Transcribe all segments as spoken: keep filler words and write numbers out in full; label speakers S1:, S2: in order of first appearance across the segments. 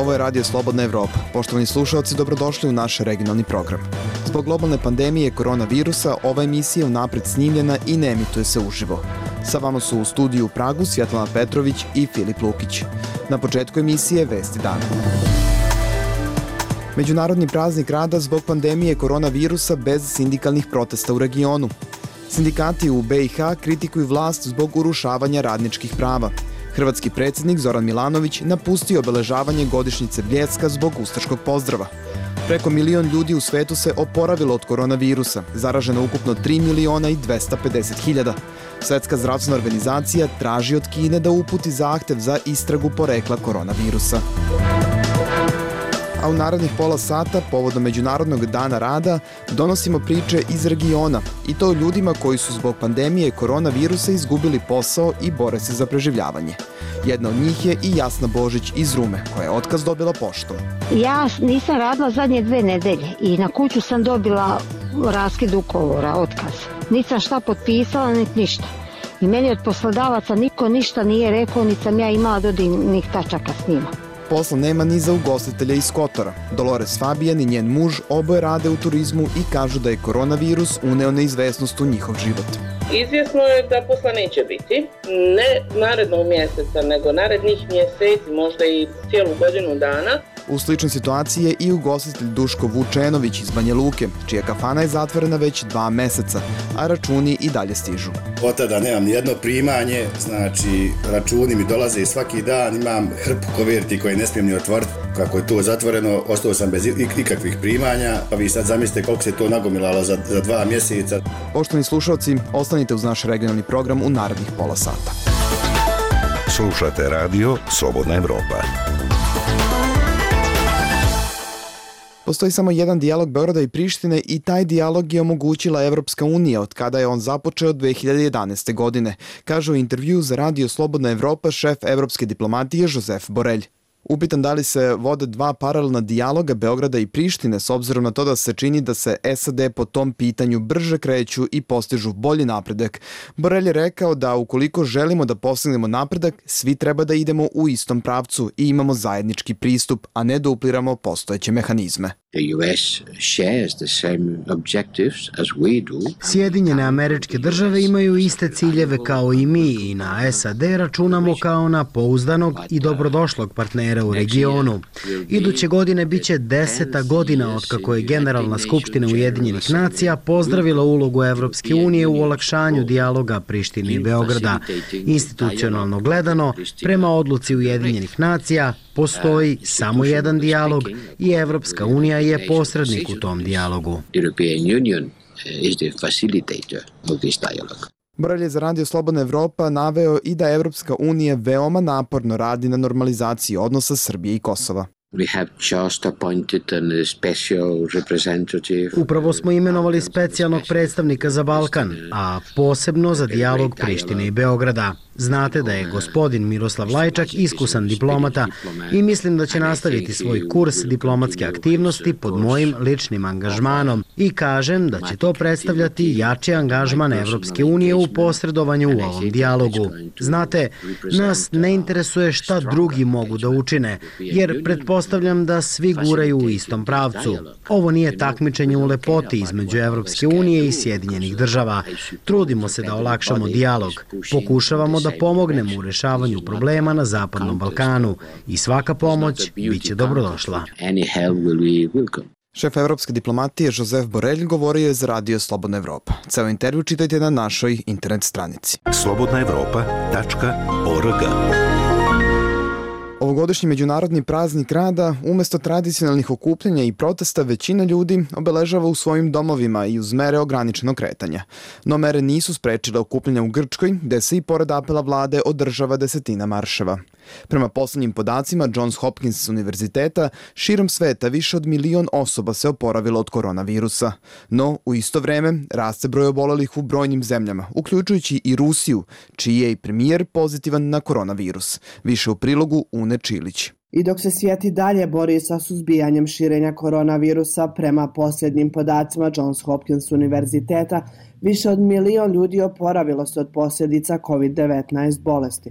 S1: ovo je Radio Slobodna Evropa. Poštovani slušalci, dobrodošli u naš regionalni program. Zbog globalne pandemije koronavirusa, ova emisija je unapred snimljena i ne emituje se uživo. Sa vama su u studiju u Pragu Svjetlana Petrović i Filip Lukić. Na početku emisije Vesti dana. Međunarodni praznik rada zbog pandemije koronavirusa bez sindikalnih protesta u regionu. Sindikati u be i ha kritikuju vlast zbog urušavanja radničkih prava. Hrvatski predsjednik Zoran Milanović napustio obeležavanje godišnjice Bljeska zbog ustaškog pozdrava. Preko milion ljudi u svetu se oporavilo od koronavirusa, zaraženo ukupno tri miliona i dvesta pedeset hiljada. Svetska zdravstvena organizacija traži od Kine da uputi zahtev za istragu porekla koronavirusa. A u narednih pola sata, povodom Međunarodnog dana rada, donosimo priče iz regiona i to o ljudima koji su zbog pandemije koronavirusa izgubili posao i bore se za preživljavanje. Jedna od njih je i Jasna Božić iz Rume, koja je otkaz dobila poštom.
S2: Ja nisam radila zadnje dve nedelje i na kuću sam dobila raskid ugovora, otkaz. Nisam šta potpisala, niti ništa. I meni od poslodavaca niko ništa nije rekao, niti sam ja imala dodirnih tačaka s njima.
S1: Posla nema ni za ugostitelja iz Kotora. Dolores Fabijan i njen muž oboje rade u turizmu i kažu da je koronavirus uneo neizvesnost u njihov život.
S3: Izvjesno je da posla neće biti, ne narednog mjeseca, nego narednih mjeseci, možda i cijelu godinu dana.
S1: U sličnoj situaciji je i ugostitelj Duško Vučenović iz Banja Luke, čija kafana je zatvorena već dva meseca, a računi i dalje stižu.
S4: Od tada nemam nijedno primanje, znači računi mi dolaze i svaki dan, imam hrpu koverti koje ne smijem ni otvoriti. Kako je to zatvoreno, ostao sam bez ikakvih primanja, pa vi sad zamislite koliko se to nagomilalo za, za dva mjeseca.
S1: Poštovani slušalci, ostanite uz naš regionalni program u narednih pola sata.
S5: Slušate radio Slobodna Evropa.
S1: Postoji samo jedan dijalog Beograda i Prištine i taj dijalog je omogućila Evropska unija od kada je on započeo dve hiljade jedanaeste. godine, kaže u intervju za Radio Slobodna Evropa šef evropske diplomatije Josef Borelj. Upitan da li se vode dva paralelna dijaloga Beograda i Prištine s obzirom na to da se čini da se es a de po tom pitanju brže kreću i postižu bolji napredak, Borelj je rekao da ukoliko želimo da postignemo napredak, svi treba da idemo u istom pravcu i imamo zajednički pristup, a ne da upliramo postojeće mehanizme.
S6: Sjedinjene Američke Države imaju iste ciljeve kao i mi i na es a de računamo kao na pouzdanog i dobrodošlog partnera u regionu. Iduće godine biće deseta godina od kako je Generalna skupština Ujedinjenih nacija pozdravila ulogu Evropske unije u olakšanju dijaloga Prištine i Beograda. Institucionalno gledano, prema odluci Ujedinjenih nacija, postoji samo jedan dijalog i Evropska unija je posrednik u tom dijalogu.
S1: Borelj je za Radio Slobodna Evropa naveo i da Evropska unija veoma naporno radi na normalizaciji odnosa Srbije i Kosova.
S6: Upravo smo imenovali specijalnog predstavnika za Balkan, a posebno za dijalog Prištine i Beograda. Znate da je gospodin Miroslav Lajčak iskusan diplomata i mislim da će nastaviti svoj kurs diplomatske aktivnosti pod mojim ličnim angažmanom i kažem da će to predstavljati jači angažman Evropske unije u posredovanju u ovom dijalogu. Znate, nas ne interesuje šta drugi mogu da učine, jer pretpostavljam da svi guraju u istom pravcu. Ovo nije takmičenje u lepoti između Evropske unije i Sjedinjenih država. Trudimo se da olakšamo dijalog, pokušavamo da da pomognemo u rešavanju problema na Zapadnom Balkanu i svaka pomoć biće dobrodošla.
S1: Šef evropske diplomatije Josef Borelj govorio je za Radio Slobodna Evropa. Ceo intervju čitajte na našoj internet stranici.
S5: slobodna evropa tačka org.
S1: Ovogodišnji međunarodni praznik rada, umesto tradicionalnih okupljanja i protesta, većina ljudi obeležava u svojim domovima i uz mere ograničenog kretanja. No mere nisu sprečile okupljanja u Grčkoj, gde se i pored apela vlade održava desetina marševa. Prema poslednjim podacima Johns Hopkins univerziteta, širom sveta više od milion osoba se oporavilo od koronavirusa. No, u isto vreme, raste broj obolelih u brojnim zemljama, uključujući i Rusiju, čiji je i premijer pozitivan na koronavirus. Više u prilogu Une Čilić.
S7: I dok se svijet i dalje bori sa suzbijanjem širenja koronavirusa, prema posljednjim podacima Johns Hopkins univerziteta, više od milion ljudi oporavilo se od posljedica kovid devetnaest bolesti.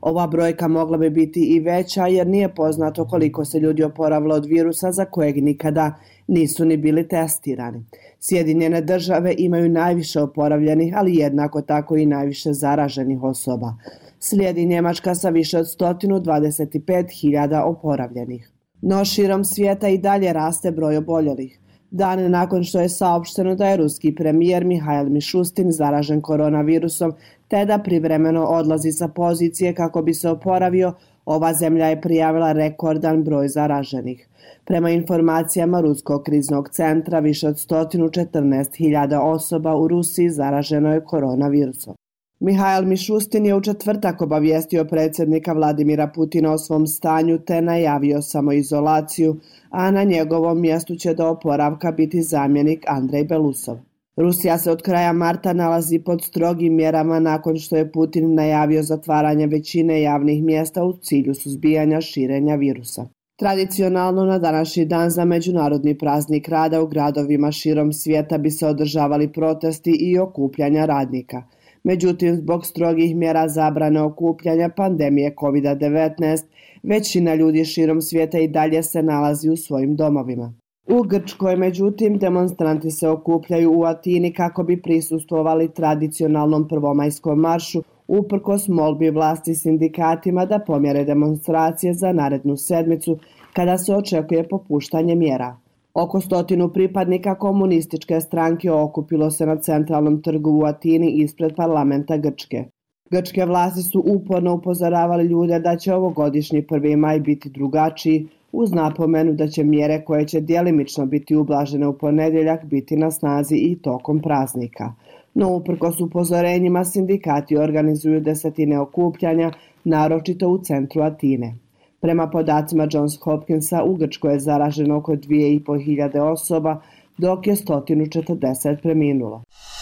S7: Ova brojka mogla bi biti i veća jer nije poznato koliko se ljudi oporavilo od virusa za kojeg nikada nisu ni bili testirani. Sjedinjene države imaju najviše oporavljenih, ali jednako tako i najviše zaraženih osoba. Slijedi Njemačka sa više od sto dvadeset pet hiljada oporavljenih. No širom svijeta i dalje raste broj oboljelih. Dan nakon što je saopšteno da je ruski premijer Mihail Mišustin zaražen koronavirusom te da privremeno odlazi sa pozicije kako bi se oporavio, ova zemlja je prijavila rekordan broj zaraženih. Prema informacijama Ruskog kriznog centra, više od sto četrnaest hiljada osoba u Rusiji zaraženo je koronavirusom. Mihail Mišustin je u četvrtak obavijestio predsjednika Vladimira Putina o svom stanju te najavio samoizolaciju, a na njegovom mjestu će do oporavka biti zamjenik Andrej Belusov. Rusija se od kraja marta nalazi pod strogim mjerama nakon što je Putin najavio zatvaranje većine javnih mjesta u cilju suzbijanja širenja virusa. Tradicionalno na današnji dan za Međunarodni praznik rada u gradovima širom svijeta bi se održavali protesti i okupljanja radnika. Međutim, zbog strogih mjera zabrane okupljanja pandemije kovid devetnaest, većina ljudi širom svijeta i dalje se nalazi u svojim domovima. U Grčkoj, međutim, demonstranti se okupljaju u Atini kako bi prisustvovali tradicionalnom prvomajskom maršu, uprkos molbi vlasti sindikatima da pomjere demonstracije za narednu sedmicu, kada se očekuje popuštanje mjera. Oko stotinu pripadnika komunističke stranke okupilo se na centralnom trgu u Atini ispred parlamenta Grčke. Grčke vlasti su uporno upozoravali ljude da će ovogodišnji prvi maj biti drugačiji, uz napomenu da će mjere koje će djelimično biti ublažene u ponedjeljak biti na snazi i tokom praznika. No uprkos upozorenjima sindikati organizuju desetine okupljanja, naročito u centru Atine. Prema podacima Johns Hopkinsa, u Grčkoj je zaraženo oko dvije i pol hiljade osoba, dok je sto četrdeset preminulo.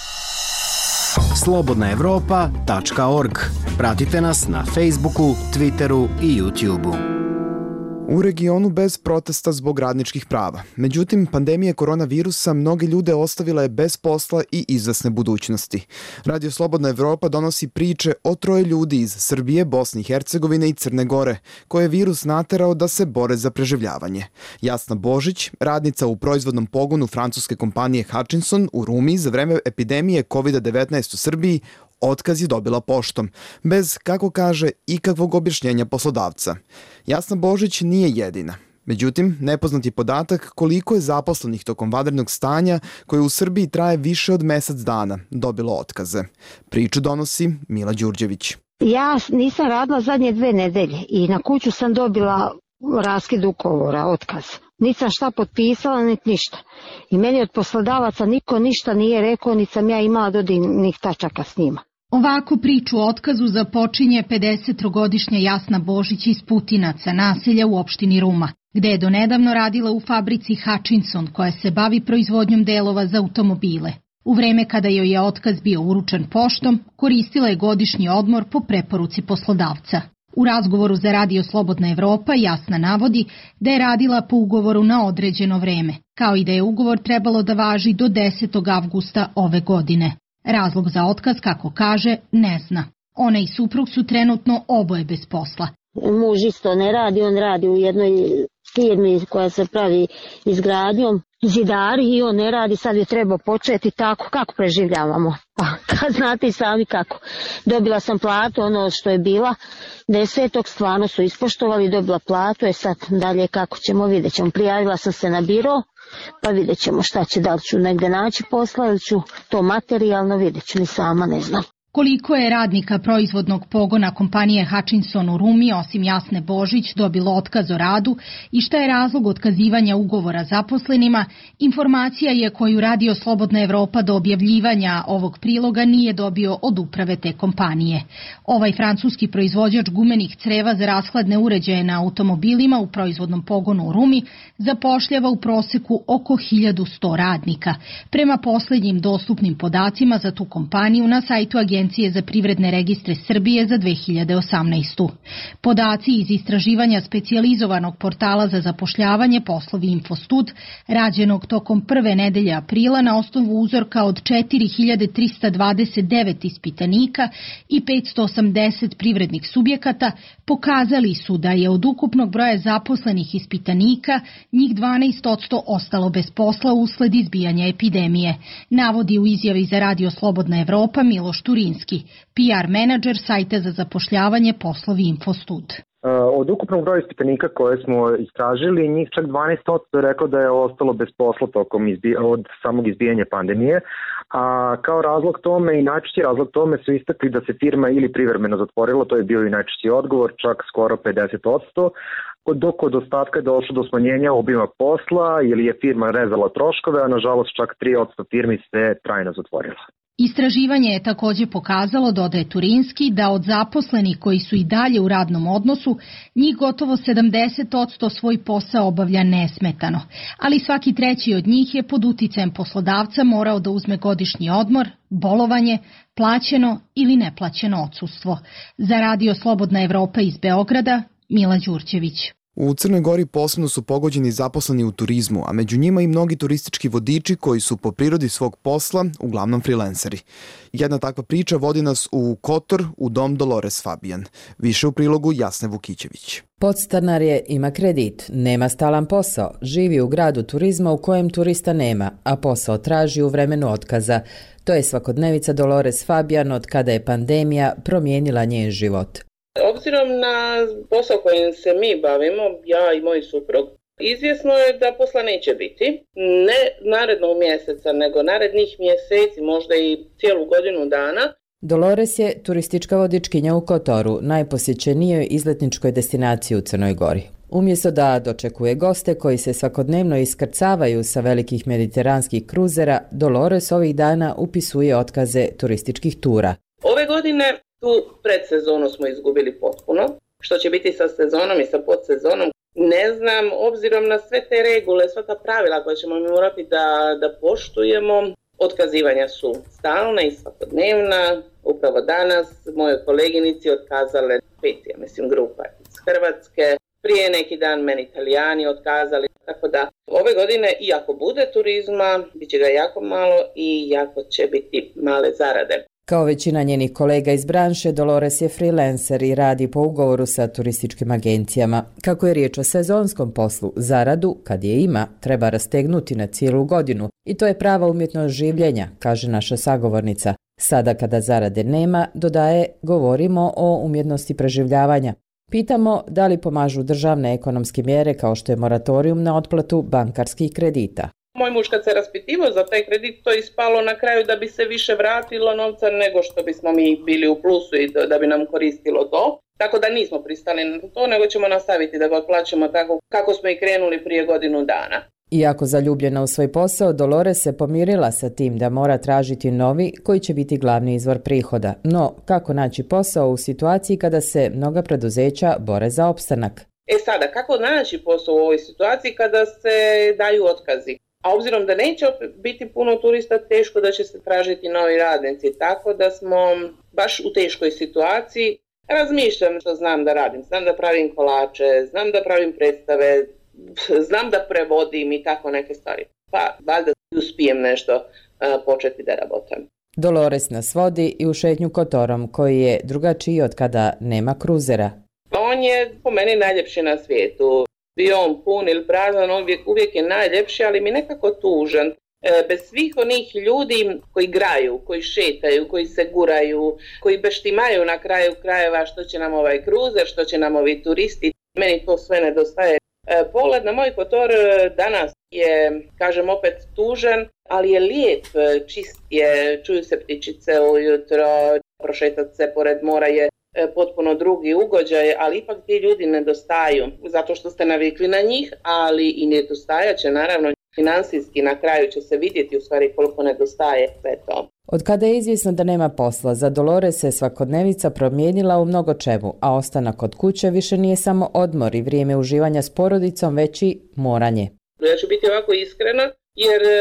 S6: slobodna evropa tačka org. Pratite nas na Facebooku, Twitteru i YouTubeu.
S1: U regionu bez protesta zbog radničkih prava. Međutim, pandemija koronavirusa mnoge ljude ostavila je bez posla i izvesne budućnosti. Radio Slobodna Evropa donosi priče o troje ljudi iz Srbije, Bosne i Hercegovine i Crne Gore, koje je virus naterao da se bore za preživljavanje. Jasna Božić, radnica u proizvodnom pogonu francuske kompanije Hutchinson u Rumi za vreme epidemije kovid devetnaest u Srbiji, otkaz je dobila poštom, bez, kako kaže, ikakvog objašnjenja poslodavca. Jasna Božić nije jedina. Međutim, nepoznat je podatak koliko je zaposlenih tokom vanrednog stanja, koje u Srbiji traje više od mesec dana, dobilo otkaze. Priču donosi Mila Đurđević.
S2: Ja nisam radila zadnje dve nedelje i na kuću sam dobila raskid ugovora, otkaz. Nisam šta potpisala, niti ništa. I meni od poslodavaca niko ništa nije rekao, niti sam ja imala dodirnih tačaka s njima.
S8: Ovako priču o otkazu započinje pedesetogodišnja Jasna Božić iz Putinaca, naselja u opštini Ruma, gde je donedavno radila u fabrici Hutchinson, koja se bavi proizvodnjom delova za automobile. U vreme kada joj je otkaz bio uručen poštom, koristila je godišnji odmor po preporuci poslodavca. U razgovoru za Radio Slobodna Evropa Jasna navodi da je radila po ugovoru na određeno vreme, kao i da je ugovor trebalo da važi do desetog avgusta ove godine. Razlog za otkaz, kako kaže, ne zna. Ona i suprug su trenutno oboje bez posla.
S2: Muž isto ne radi, on radi u jednoj firmi koja se pravi izgradnjom, zidari, i on ne radi, sad je treba početi tako, kako preživljavamo. Pa, kad znate i sami kako. Dobila sam platu, ono što je bila, desetog stvarno su ispoštovali, dobila platu, je sad dalje kako ćemo, vidjet ćemo. Prijavila sam se na biro, pa vidjet ćemo šta će, da li ću negde naći posla ili ću to materijalno, vidjet ću, ni sama ne znam.
S8: Koliko je radnika proizvodnog pogona kompanije Hutchinson u Rumi, osim Jasne Božić, dobilo otkaz o radu i šta je razlog otkazivanja ugovora zaposlenima, informacija je koju Radio Slobodna Evropa do objavljivanja ovog priloga nije dobio od uprave te kompanije. Ovaj francuski proizvođač gumenih creva za rashladne uređaje na automobilima u proizvodnom pogonu u Rumi zapošljava u proseku oko hiljadu sto radnika. Prema poslednjim dostupnim podacima za tu kompaniju na sajtu agencije Agencije za privredne registre Srbije za dve hiljade osamnaestu. Podaci iz istraživanja specijalizovanog portala za zapošljavanje Poslovi Infostud, rađenog tokom prve nedelje aprila na osnovu uzorka od četiri hiljade trista dvadeset devet ispitanika i petsto osamdeset privrednih subjekata, pokazali su da je od ukupnog broja zaposlenih ispitanika njih dvanaest posto ostalo bez posla usled izbijanja epidemije, navodi u izjavi za Radio Slobodna Evropa Miloš Turinski, P R menadžer sajta za zapošljavanje Poslovi Infostud.
S9: Od ukupnog broja ispitanika koje smo istražili, njih čak dvanaest posto je rekao da je ostalo bez posla tokom izbi- od samog izbijanja pandemije, a kao razlog tome i najčešći razlog tome su istakli da se firma ili privremeno zatvorila, to je bio i najčešći odgovor, čak skoro pedeset posto, dok od ostatka je došlo do smanjenja obima posla ili je firma rezala troškove, a nažalost čak tri posto firmi se trajno zatvorila.
S8: Istraživanje je također pokazalo, dodaje Turinski, da od zaposlenih koji su i dalje u radnom odnosu, njih gotovo sedamdeset posto svoj posao obavlja nesmetano, ali svaki treći od njih je pod uticajem poslodavca morao da uzme godišnji odmor, bolovanje, plaćeno ili neplaćeno odsustvo. Za Radio Slobodna Evropa iz Beograda, Mila Đurđević.
S1: U Crnoj Gori posebno su pogođeni zaposleni u turizmu, a među njima i mnogi turistički vodiči koji su po prirodi svog posla uglavnom freelanceri. Jedna takva priča vodi nas u Kotor, u dom Dolores Fabijan. Više u prilogu Jasne Vukićević.
S10: Podstanar je, ima kredit, nema stalan posao, živi u gradu turizma u kojem turista nema, a posao traži u vremenu otkaza. To je svakodnevica Dolores Fabijan od kada je pandemija promijenila njen život.
S3: Obzirom na posao kojim se mi bavimo, ja i moj suprug, izvjesno je da posla neće biti. Ne narednog mjeseca, nego narednih mjeseci, možda i cijelu godinu dana.
S10: Dolores je turistička vodičkinja u Kotoru, najposjećenijoj izletničkoj destinaciji u Crnoj Gori. Umjesto da dočekuje goste koji se svakodnevno iskrcavaju sa velikih mediteranskih kruzera, Dolores ovih dana upisuje otkaze turističkih tura.
S3: Ove godine tu predsezonu smo izgubili potpuno. Što će biti sa sezonom i sa podsezonom, ne znam, obzirom na sve te regule, sva ta pravila koje ćemo morati da, da poštujemo. Otkazivanja su stalna i svakodnevna. Upravo danas moje koleginici otkazale pet, ja mislim, grupa iz Hrvatske. Prije neki dan meni Italijani otkazali. Tako da ove godine, iako bude turizma, bit će ga jako malo i jako će biti male zarade.
S10: Kao većina njenih kolega iz branše, Dolores je freelancer i radi po ugovoru sa turističkim agencijama. Kako je riječ o sezonskom poslu, zaradu, kad je ima, treba rastegnuti na cijelu godinu. I to je prava umjetnost življenja, kaže naša sagovornica. Sada kada zarade nema, dodaje, govorimo o umjetnosti preživljavanja. Pitamo da li pomažu državne ekonomske mjere kao što je moratorijum na otplatu bankarskih kredita.
S3: Moj muž kad se raspitivao za taj kredit, to je ispalo na kraju da bi se više vratilo novca nego što bismo mi bili u plusu i da bi nam koristilo to. Tako da nismo pristali na to, nego ćemo nastaviti da ga otplaćamo tako kako smo i krenuli prije godinu dana.
S10: Iako zaljubljena u svoj posao, Dolores se pomirila sa tim da mora tražiti novi koji će biti glavni izvor prihoda. No, kako naći posao u situaciji kada se mnoga preduzeća bore za opstanak?
S3: E sada, kako naći posao u ovoj situaciji kada se daju otkazi? A obzirom da neće biti puno turista, teško da će se tražiti novi radnici. Tako da smo baš u teškoj situaciji. Razmišljam što znam da radim. Znam da pravim kolače, znam da pravim predstave, znam da prevodim i tako neke stvari. Pa valjda uspijem nešto uh, početi da rabotam.
S10: Dolores nas vodi i u šetnju Kotorom, koji je drugačiji od kada nema kruzera.
S3: On je po meni najljepši na svijetu. Bio on pun ili prazan, on uvijek, uvijek je najljepši, ali mi nekako tužan. E, bez svih onih ljudi koji igraju, koji šetaju, koji se guraju, koji beštimaju na kraju krajeva što će nam ovaj kruzer, što će nam ovi turisti, meni to sve nedostaje. E, pogled na moj Kotor danas je, kažem opet, tužan, ali je lijep, čist je, čuju se ptičice ujutro, prošetati se pored mora je potpuno drugi ugođaj, ali ipak ti ljudi nedostaju zato što ste navikli na njih, ali i nedostajat će naravno finansijski, na kraju će se vidjeti u stvari koliko nedostaje sve to.
S10: Od kada je izvjesno da nema posla, za Dolores se svakodnevica promijenila u mnogo čemu, a ostanak kod kuće više nije samo odmor i vrijeme uživanja s porodicom, već i moranje.
S3: Ja ću biti ovako iskrena, jer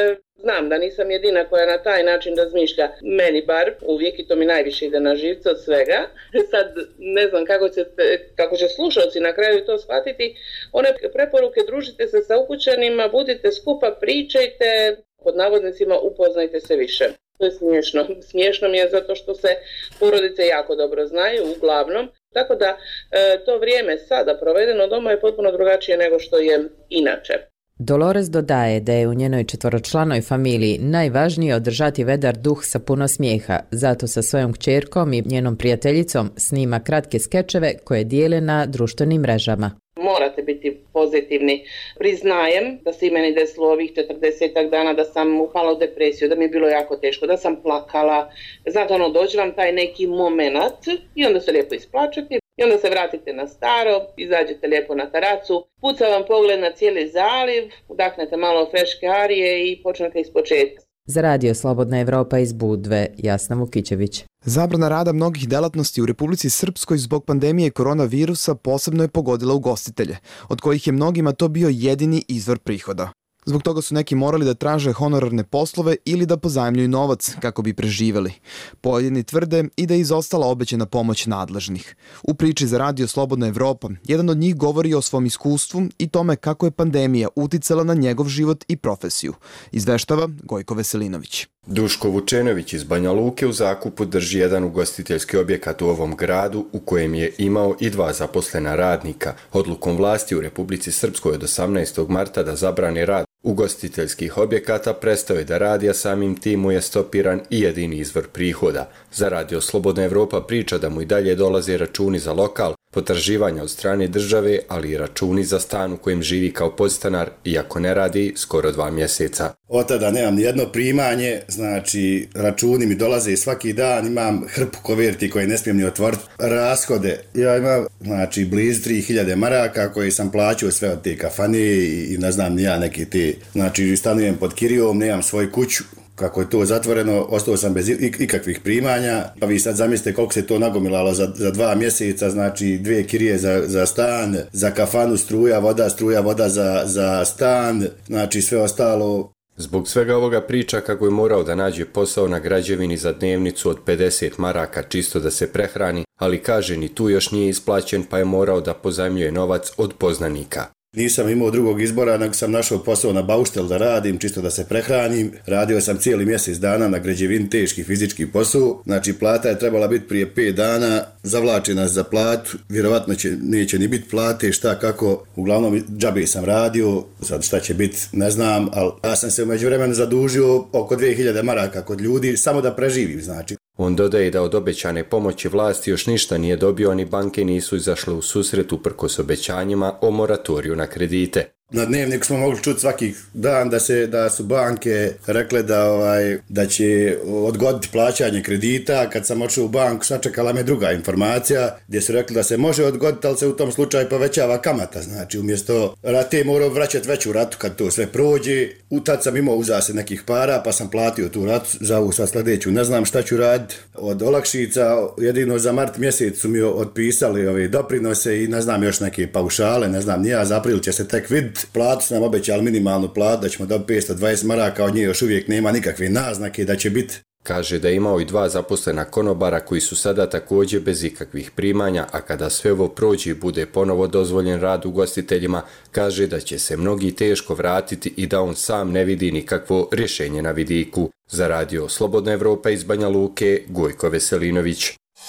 S3: Znam da nisam jedina koja na taj način razmišlja, meni bar uvijek, i to mi najviše ide na živce od svega. Sad ne znam kako će, kako će slušalci na kraju to shvatiti. One preporuke: družite se sa ukućanima, budite skupa, pričajte, pod navodnicima upoznajte se više. To je smiješno. Smiješno mi je zato što se porodice jako dobro znaju, uglavnom. Tako da e, to vrijeme sada provedeno doma je potpuno drugačije nego što je inače.
S10: Dolores dodaje da je u njenoj četvoročlanoj familiji najvažnije održati vedar duh sa puno smijeha, zato sa svojom kćerkom i njenom prijateljicom snima kratke skečeve koje dijele na društvenim mrežama.
S3: Morate biti pozitivni. Priznajem da se i meni desilo ovih četrdesetak dana da sam upala u depresiju, da mi je bilo jako teško, da sam plakala. Znate, ono, dođe vam taj neki moment i onda se lijepo isplačete i onda se vratite na staro, izađete lijepo na terasu, puca vam pogled na cijeli zaliv, udahnete malo freške arije i počnete ispočetka.
S10: Za Radio Slobodna Evropa iz Budve, Jasna Vukićević.
S1: Zabrana rada mnogih delatnosti u Republici Srpskoj zbog pandemije koronavirusa posebno je pogodila ugostitelje, od kojih je mnogima to bio jedini izvor prihoda. Zbog toga su neki morali da traže honorarne poslove ili da pozajmljuju novac kako bi preživeli. Pojedini tvrde i da je izostala obećana pomoć nadležnih. U priči za Radio Slobodna Evropa, jedan od njih govori o svom iskustvu i tome kako je pandemija uticala na njegov život i profesiju. Izveštava Gojko Veselinović.
S11: Duško Vučenović iz Banja Luke u zakupu drži jedan ugostiteljski objekat u ovom gradu u kojem je imao i dva zaposlena radnika. Odlukom vlasti u Republici Srpskoj od osamnaestog marta da zabrani rad ugostiteljskih objekata prestao je da radi, a samim tim mu je stopiran i jedini izvor prihoda. Za Radio Slobodna Evropa priča da mu i dalje dolaze računi za lokal, potraživanja od strane države, ali i računi za stan u kojem živi kao podstanar, iako ne radi skoro dva mjeseca.
S4: Od tada nemam nijedno primanje, znači računi mi dolaze svaki dan, imam hrpu koverti koje ne smijem ni otvoriti. Rashode, ja imam znači blizu tri hiljade maraka koje sam plaćao sve od te kafane i, i ne znam ni ja neki te, znači stanujem pod kirijom, nemam svoju kuću. Kako je to zatvoreno, ostao sam bez ikakvih primanja, pa vi sad zamislite koliko se to nagomilalo za, za dva mjeseca, znači dvije kirije za, za stan, za kafanu struja, voda, struja, voda za, za stan, znači sve ostalo.
S11: Zbog svega ovoga priča kako je morao da nađe posao na građevini za dnevnicu od pedeset maraka čisto da se prehrani, ali kaže ni tu još nije isplaćen pa je morao da pozajmljuje novac od poznanika.
S4: Nisam imao drugog izbora, nego sam našao posao na bauštel da radim, čisto da se prehranim. Radio sam cijeli mjesec dana na građevini, teški fizički posao. Znači plata je trebala biti prije pet dana, zavlači nas za platu, vjerovatno će, neće ni biti plate, šta kako. Uglavnom džabe sam radio, sad šta će biti ne znam, ali ja sam se u međuvremenu zadužio oko dvije hiljade maraka kod ljudi, samo da preživim znači.
S11: On dodaje da od obećane pomoći vlasti još ništa nije dobio, ni banke nisu izašle u susret uprkos obećanjima o moratoriju na kredite.
S4: Na Dnevniku smo mogli čuti svaki dan da se da su banke rekle da ovaj da će odgoditi plaćanje kredita. Kad sam otišao u banku, sačekala me druga informacija gdje su rekli da se može odgoditi, ali se u tom slučaju povećava kamata. Znači umjesto rate morao vraćati veću ratu kad to sve prođe. U tad sam imao uzao se nekih para pa sam platio tu ratu za ovu sad sljedeću. Ne znam šta ću raditi. Od olakšica jedino za mart mjesec su mi otpisali ove doprinose i ne znam još neke paušale, ne znam ni ja, za april će se tek vidjeti. Platu su nam obećali minimalnu platu, da ćemo dobiti petsto dvadeset maraka, od nje još uvijek nema nikakve naznake da će biti.
S11: Kaže da je imao i dva zaposlena konobara koji su sada također bez ikakvih primanja, a kada sve ovo prođe i bude ponovo dozvoljen rad ugostiteljima, kaže da će se mnogi teško vratiti i da on sam ne vidi nikakvo rješenje na vidiku. Za Radio Slobodna Evropa iz Banja Luke, Gojko Veselinović.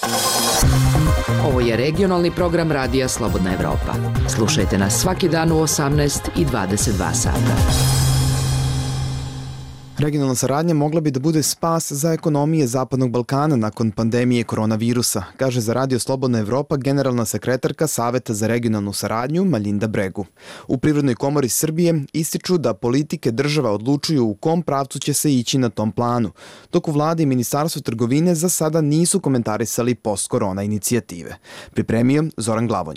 S12: Ovo je regionalni program Radija Slobodna Evropa. Slušajte nas svaki dan u osamnaest i dvadeset dva sata.
S1: Regionalna saradnja mogla bi da bude spas za ekonomije Zapadnog Balkana nakon pandemije koronavirusa, kaže za Radio Slobodna Evropa generalna sekretarka Saveta za regionalnu saradnju Malinda Bregu. U Privrednoj komori Srbije ističu da politike država odlučuju u kom pravcu će se ići na tom planu, dok u vladi i Ministarstvu trgovine za sada nisu komentarisali post-korona inicijative. Pripremio Zoran Glavonjić.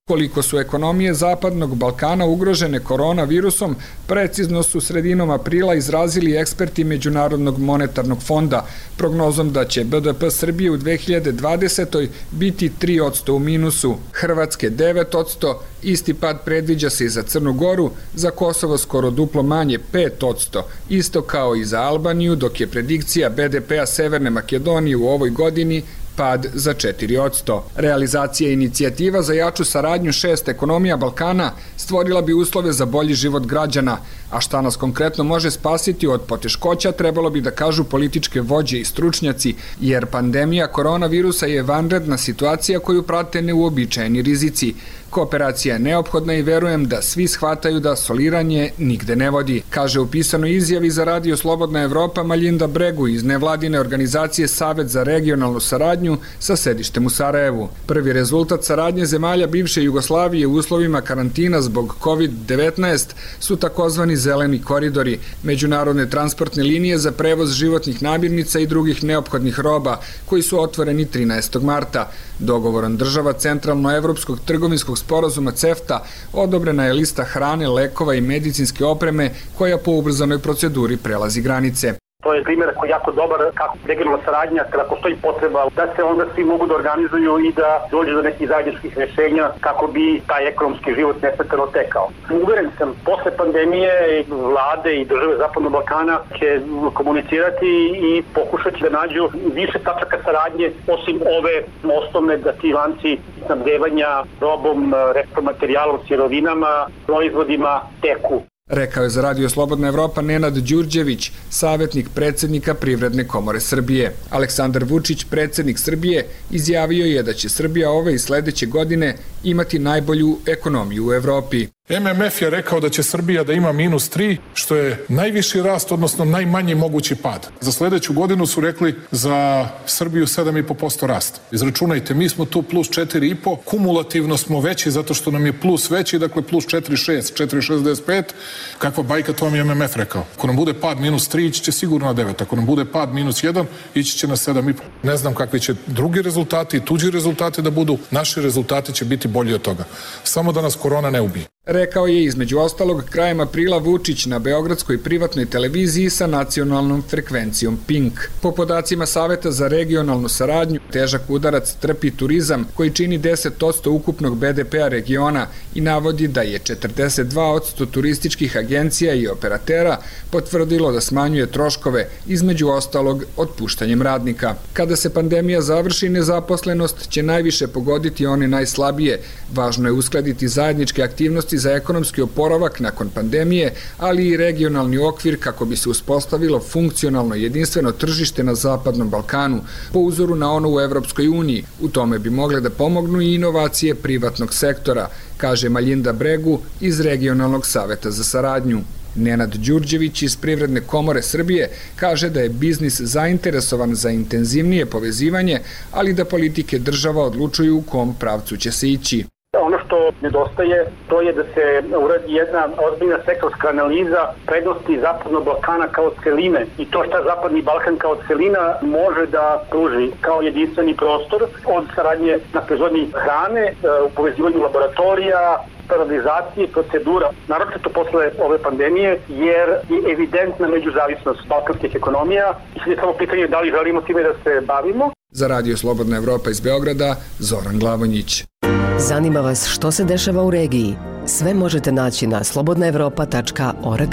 S13: Koliko su ekonomije Zapadnog Balkana ugrožene koronavirusom, precizno su sredinom aprila izrazili eksperti Međunarodnog monetarnog fonda, prognozom da će B D P Srbije u dve hiljade dvadesetoj biti tri posto u minusu, Hrvatske devet posto, isti pad predviđa se i za Crnu Goru, za Kosovo skoro duplo manje pet posto, isto kao i za Albaniju, dok je predikcija B D P-a Severne Makedonije u ovoj godini pad za četiri posto. Realizacija inicijativa za jaču saradnju šest ekonomija Balkana stvorila bi uslove za bolji život građana, a šta nas konkretno može spasiti od poteškoća trebalo bi da kažu političke vođe i stručnjaci, jer pandemija koronavirusa je vanredna situacija koju prate neuobičajeni rizici. Kooperacija je neophodna i verujem da svi shvataju da soliranje nigde ne vodi, kaže u pisanoj izjavi za Radio Slobodna Evropa Malinda Bregu iz nevladine organizacije Savet za regionalnu saradnju sa sedištem u Sarajevu. Prvi rezultat saradnje zemalja bivše Jugoslavije u uslovima karantina zbog kovid devetnaest su takozvani zeleni koridori, međunarodne transportne linije za prevoz životnih namirnica i drugih neophodnih roba, koji su otvoreni trinaestog marta. Dogovorom država Centralnoevropskog trgovinskog sporazuma CEFTA odobrena je lista hrane, lekova i medicinske opreme koja po ubrzanoj proceduri prelazi granice.
S14: To je primjer koji je jako dobar kako regionalna saradnja, kada postoji potreba da se onda svi mogu da organizuju i da dođe do nekih zajedničkih rješenja kako bi taj ekonomski život nesmetano tekao. Uveren sam, posle pandemije vlade i države Zapadnog Balkana će komunicirati i pokušati da nađu više tačaka saradnje osim ove osnovne da ti lanci snabdevanja robom, repromaterijalom, sirovinama, proizvodima teku.
S13: Rekao je za Radio Slobodna Evropa Nenad Đurđević, savjetnik predsjednika Privredne komore Srbije. Aleksandar Vučić, predsjednik Srbije, izjavio je da će Srbija ove i sledeće godine imati najbolju ekonomiju u Evropi.
S15: M M F je rekao da će Srbija da ima minus tri, što je najviši rast, odnosno najmanji mogući pad. Za sledeću godinu su rekli za Srbiju sedam i po posto rasta. Izračunajte, mi smo tu plus četiri i po, kumulativno smo veći zato što nam je plus veći, dakle plus četiri šest, četiri šezdeset pet. Kakva bajka, to vam je M M F rekao. Ako nam bude pad minus tri, ići će sigurno na devet. Ako nam bude pad minus jedan, ići će na sedam i po. Ne znam kakvi će drugi rezultati, tuđi rezultati da budu. Naši rezultati će biti bolji od toga. Samo da nas korona ne ubije.
S13: Rekao je između ostalog krajem aprila Vučić na beogradskoj privatnoj televiziji sa nacionalnom frekvencijom Pink. Po podacima Saveta za regionalnu saradnju, težak udarac trpi turizam koji čini deset posto ukupnog B D P-a regiona i navodi da je četrdeset dva posto turističkih agencija i operatera potvrdilo da smanjuje troškove, između ostalog otpuštanjem radnika. Kada se pandemija završi, nezaposlenost će najviše pogoditi one najslabije. Važno je uskladiti zajedničke aktivnosti za ekonomski oporavak nakon pandemije, ali i regionalni okvir kako bi se uspostavilo funkcionalno jedinstveno tržište na Zapadnom Balkanu, po uzoru na ono u Evropskoj uniji. U tome bi mogle da pomognu i inovacije privatnog sektora, kaže Malinda Bregu iz Regionalnog saveta za saradnju. Nenad Đurđević iz Privredne komore Srbije kaže da je biznis zainteresovan za intenzivnije povezivanje, ali da politike država odlučuju u kom pravcu će se ići.
S14: Ono što nedostaje, to je da se uradi jedna ozbiljna sektorska analiza prednosti Zapadnog Balkana kao celine i to šta Zapadni Balkan kao celina može da pruži kao jedinstveni prostor od saradnje na proizvodnji hrane, u povezivanju laboratorija, standardizacije, procedura, naročito posle ove pandemije, jer je evidentna međuzavisnost balkanskih ekonomija i sad je samo pitanje da li želimo time da se bavimo.
S13: Za Radio Slobodna Evropa iz Beograda, Zoran Glavonjić.
S16: Zanima vas što se dešava u regiji? Sve možete naći na slobodna evropa tačka org.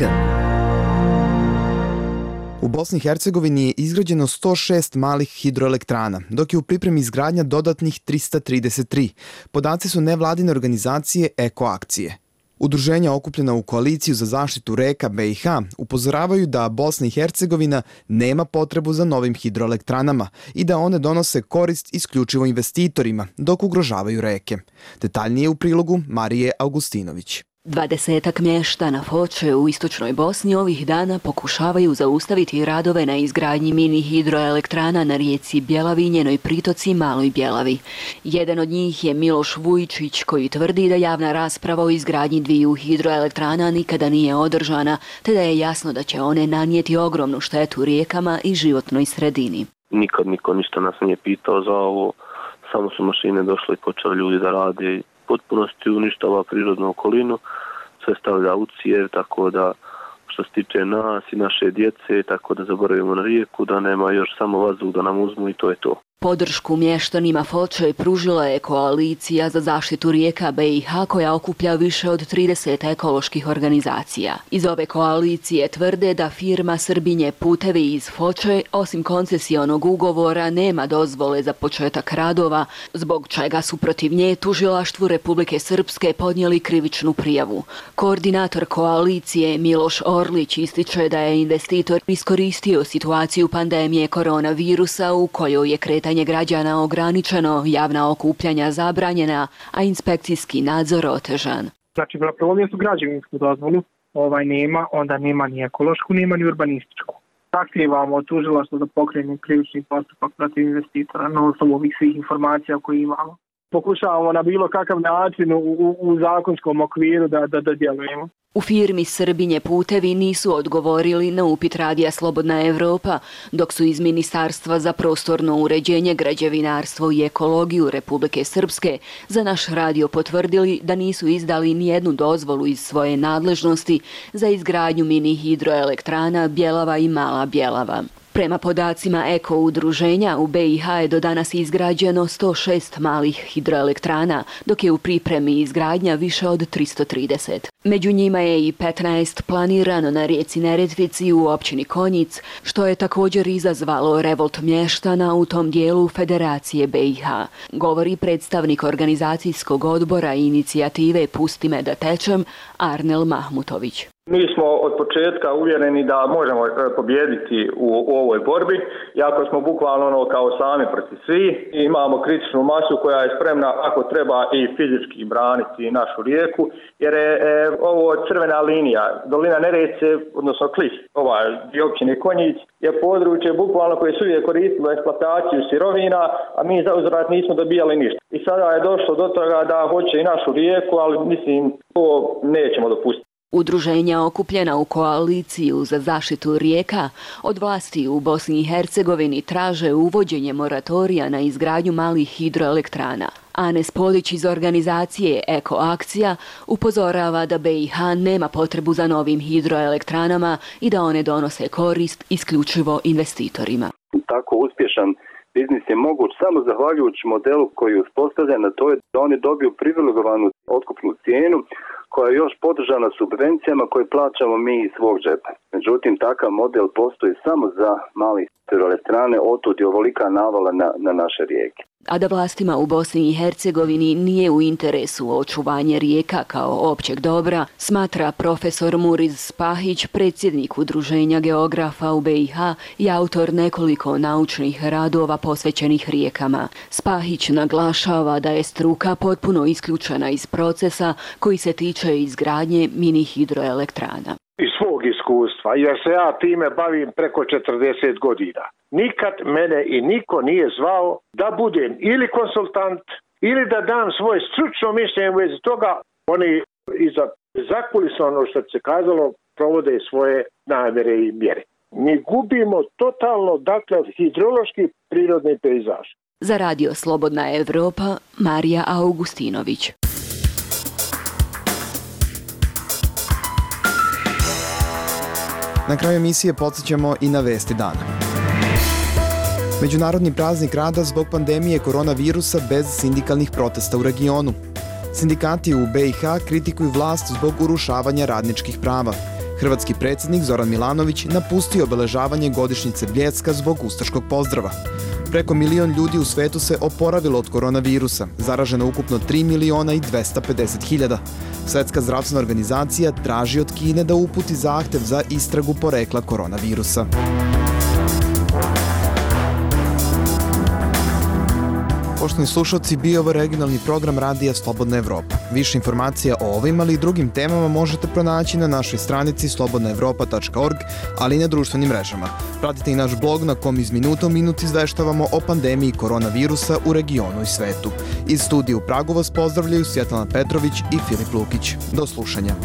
S1: U Bosni i Hercegovini je izgrađeno sto šest malih hidroelektrana, dok je u pripremi izgradnja dodatnih trista trideset tri. Podaci su nevladine organizacije Ekoakcije. Udruženja okupljena u koaliciju za zaštitu reka B i H upozoravaju da Bosna i Hercegovina nema potrebu za novim hidroelektranama i da one donose korist isključivo investitorima dok ugrožavaju reke. Detaljnije u prilogu Marije Augustinović.
S17: Dvadesetak mještana Foče u istočnoj Bosni ovih dana pokušavaju zaustaviti radove na izgradnji mini hidroelektrana na rijeci Bjelavi i njenoj pritoci Maloj Bjelavi. Jedan od njih je Miloš Vujčić koji tvrdi da javna rasprava o izgradnji dviju hidroelektrana nikada nije održana, te da je jasno da će one nanijeti ogromnu štetu rijekama i životnoj sredini.
S18: Nikad niko ništa nas nije pitao za ovo, samo su mašine došle i počeli ljudi da rade. potpunosti uništava prirodnu okolinu, sve stavlja u cijev, tako da što se tiče nas i naše djece, tako da zaboravimo na rijeku, da nema još samo vazduh da nam uzmu i to je to.
S17: Podršku mještanima Foče pružila je Koalicija za zaštitu rijeka B i H koja okuplja više od trideset ekoloških organizacija. Iz ove koalicije tvrde da firma Srbinje putevi iz Foče osim koncesionog ugovora nema dozvole za početak radova, zbog čega su protiv nje tužilaštvu Republike Srpske podnijeli krivičnu prijavu. Koordinator koalicije Miloš Orlić ističe da je investitor iskoristio situaciju pandemije koronavirusa u kojoj je kretanje građana ograničeno, javna okupljanja zabranjena, a inspekcijski nadzor otežan.
S19: Znači, na prvom mjestu građevinsku dozvolu ovaj nema, onda nema ni ekološku, nema ni urbanističku. Zahtijevamo od tužilaštva da pokrene krivični postupak protiv investitora na osnovu ovih svih informacija koje imamo. Pokušavamo na bilo kakav način u, u, u zakonskom okviru da, da, da djelujemo.
S17: U firmi Srbinje putevi nisu odgovorili na upit Radija Slobodna Evropa, dok su iz Ministarstva za prostorno uređenje, građevinarstvo i ekologiju Republike Srpske za naš radio potvrdili da nisu izdali nijednu dozvolu iz svoje nadležnosti za izgradnju mini hidroelektrana Bjelava i Mala Bjelava. Prema podacima Eko udruženja, u B i H je do danas izgrađeno sto šest malih hidroelektrana, dok je u pripremi izgradnja više od tristo trideset. Među njima je i petnaest planirano na rijeci Neretvici u općini Konjic, što je također izazvalo revolt mještana u tom dijelu Federacije B i H, govori predstavnik organizacijskog odbora i inicijative Pusti me da tečem, Arnel Mahmutović.
S20: Mi smo od početka uvjereni da možemo pobijediti u, u ovoj borbi, iako smo bukvalno ono kao sami protiv svi. Imamo kritičnu masu koja je spremna ako treba i fizički braniti našu rijeku, jer je e, ovo crvena linija, dolina Neretve, odnosno klif, ovaj dio općine Konjic, je područje bukvalno koje su uvijek koristilo eksploataciju sirovina, a mi za uzvrat nismo dobijali ništa. I sada je došlo do toga da hoće i našu rijeku, ali mislim to nećemo dopustiti.
S17: Udruženja okupljena u koaliciju za zaštitu rijeka od vlasti u Bosni i Hercegovini traže uvođenje moratorija na izgradnju malih hidroelektrana. Anes Polić iz organizacije Eko Akcija upozorava da B i H nema potrebu za novim hidroelektranama i da one donose korist isključivo investitorima.
S18: Tako uspješan biznis je moguć samo zahvaljujući modelu koji je uspostavljen, a to je da oni dobiju privilegovanu otkupnu cijenu koja je još podržana subvencijama koje plaćamo mi iz svog džepa. Međutim, takav model postoji samo za male hidroelektrane, otud je ovolika navala na, na naše rijeke.
S17: A da vlastima u Bosni i Hercegovini nije u interesu očuvanje rijeka kao općeg dobra, smatra profesor Muriz Spahić, predsjednik Udruženja geografa u B i H i autor nekoliko naučnih radova posvećenih rijekama. Spahić naglašava da je struka potpuno isključena iz procesa koji se tiče izgradnje mini hidroelektrana.
S21: Iz svog iskustva, jer se ja time bavim preko četrdeset godina. Nikad mene i niko nije zvao da budem ili konsultant ili da dam svoje stručno mišljenje u vezi toga. Oni iza zakulisno, ono što se kazalo, provode svoje namjere i mjere. Mi gubimo totalno, dakle, hidrološki prirodni pejzaž.
S17: Za radio Slobodna Evropa, Marija Augustinović.
S1: Na kraju emisije podsjećamo i na vesti dana. Međunarodni praznik rada zbog pandemije koronavirusa bez sindikalnih protesta u regionu. Sindikati u B i H kritikuju vlast zbog urušavanja radničkih prava. Hrvatski predsjednik Zoran Milanović napustio obeležavanje godišnjice Bljeska zbog ustaškog pozdrava. Preko milion ljudi u svetu se oporavilo od koronavirusa, zaraženo ukupno tri miliona i dvesta pedeset hiljada. Svetska zdravstvena organizacija traži od Kine da uputi zahtev za istragu porekla koronavirusa. Poštovani slušalci, bio ovo regionalni program Radija Slobodna Evropa. Više informacija o ovim, ali i drugim temama možete pronaći na našoj stranici slobodna evropa tačka org, ali i na društvenim mrežama. Pratite i naš blog na kom iz minuta u minut izveštavamo o pandemiji koronavirusa u regionu i svetu. Iz studija u Pragu vas pozdravljaju Svjetlana Petrović i Filip Lukić. Do slušanja.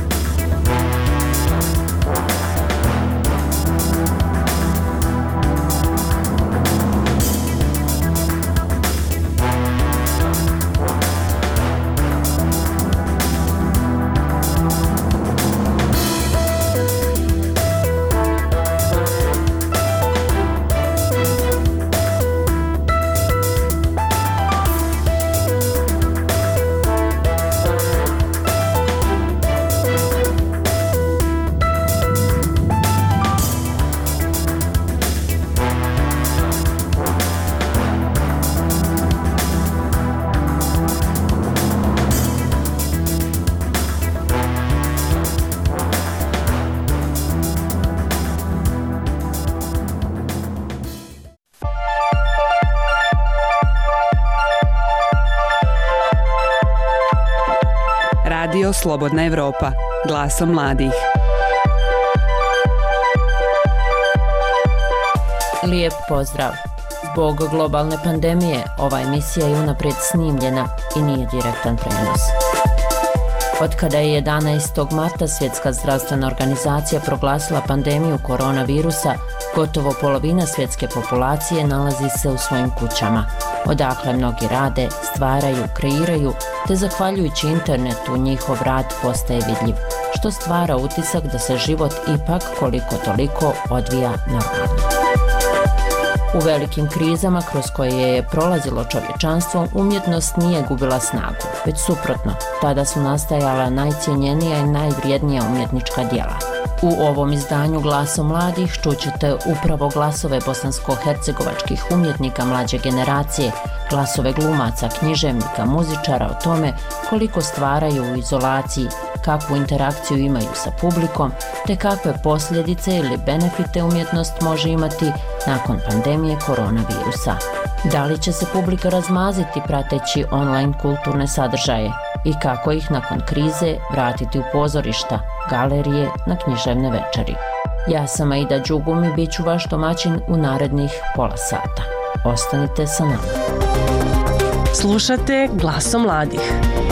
S5: Radio Slobodna Evropa, glasom mladih.
S22: Lijep pozdrav. Zbog globalne pandemije ova emisija je unaprijed snimljena i nije direktan prenos. Od kada je jedanaestog marta Svjetska zdravstvena organizacija proglasila pandemiju koronavirusa, gotovo polovina svjetske populacije nalazi se u svojim kućama, odakle mnogi rade, stvaraju, kreiraju, te zahvaljujući internetu njihov rad postaje vidljiv, što stvara utisak da se život ipak koliko toliko odvija normalno. U velikim krizama kroz koje je prolazilo čovječanstvo, umjetnost nije gubila snagu, već suprotno, tada su nastajala najcijenjenija i najvrijednija umjetnička djela. U ovom izdanju Glasom mladih čućete upravo glasove bosansko-hercegovačkih umjetnika mlađe generacije, glasove glumaca, književnika, muzičara o tome koliko stvaraju u izolaciji, kakvu interakciju imaju sa publikom, te kakve posljedice ili benefite umjetnost može imati nakon pandemije koronavirusa. Da li će se publika razmaziti prateći online kulturne sadržaje i kako ih nakon krize vratiti u pozorišta, galerije, na književne večeri. Ja sam Aida Đugum i bit ću vaš domaćin u narednih pola sata. Ostanite sa nama.
S5: Slušate Glasom mladih.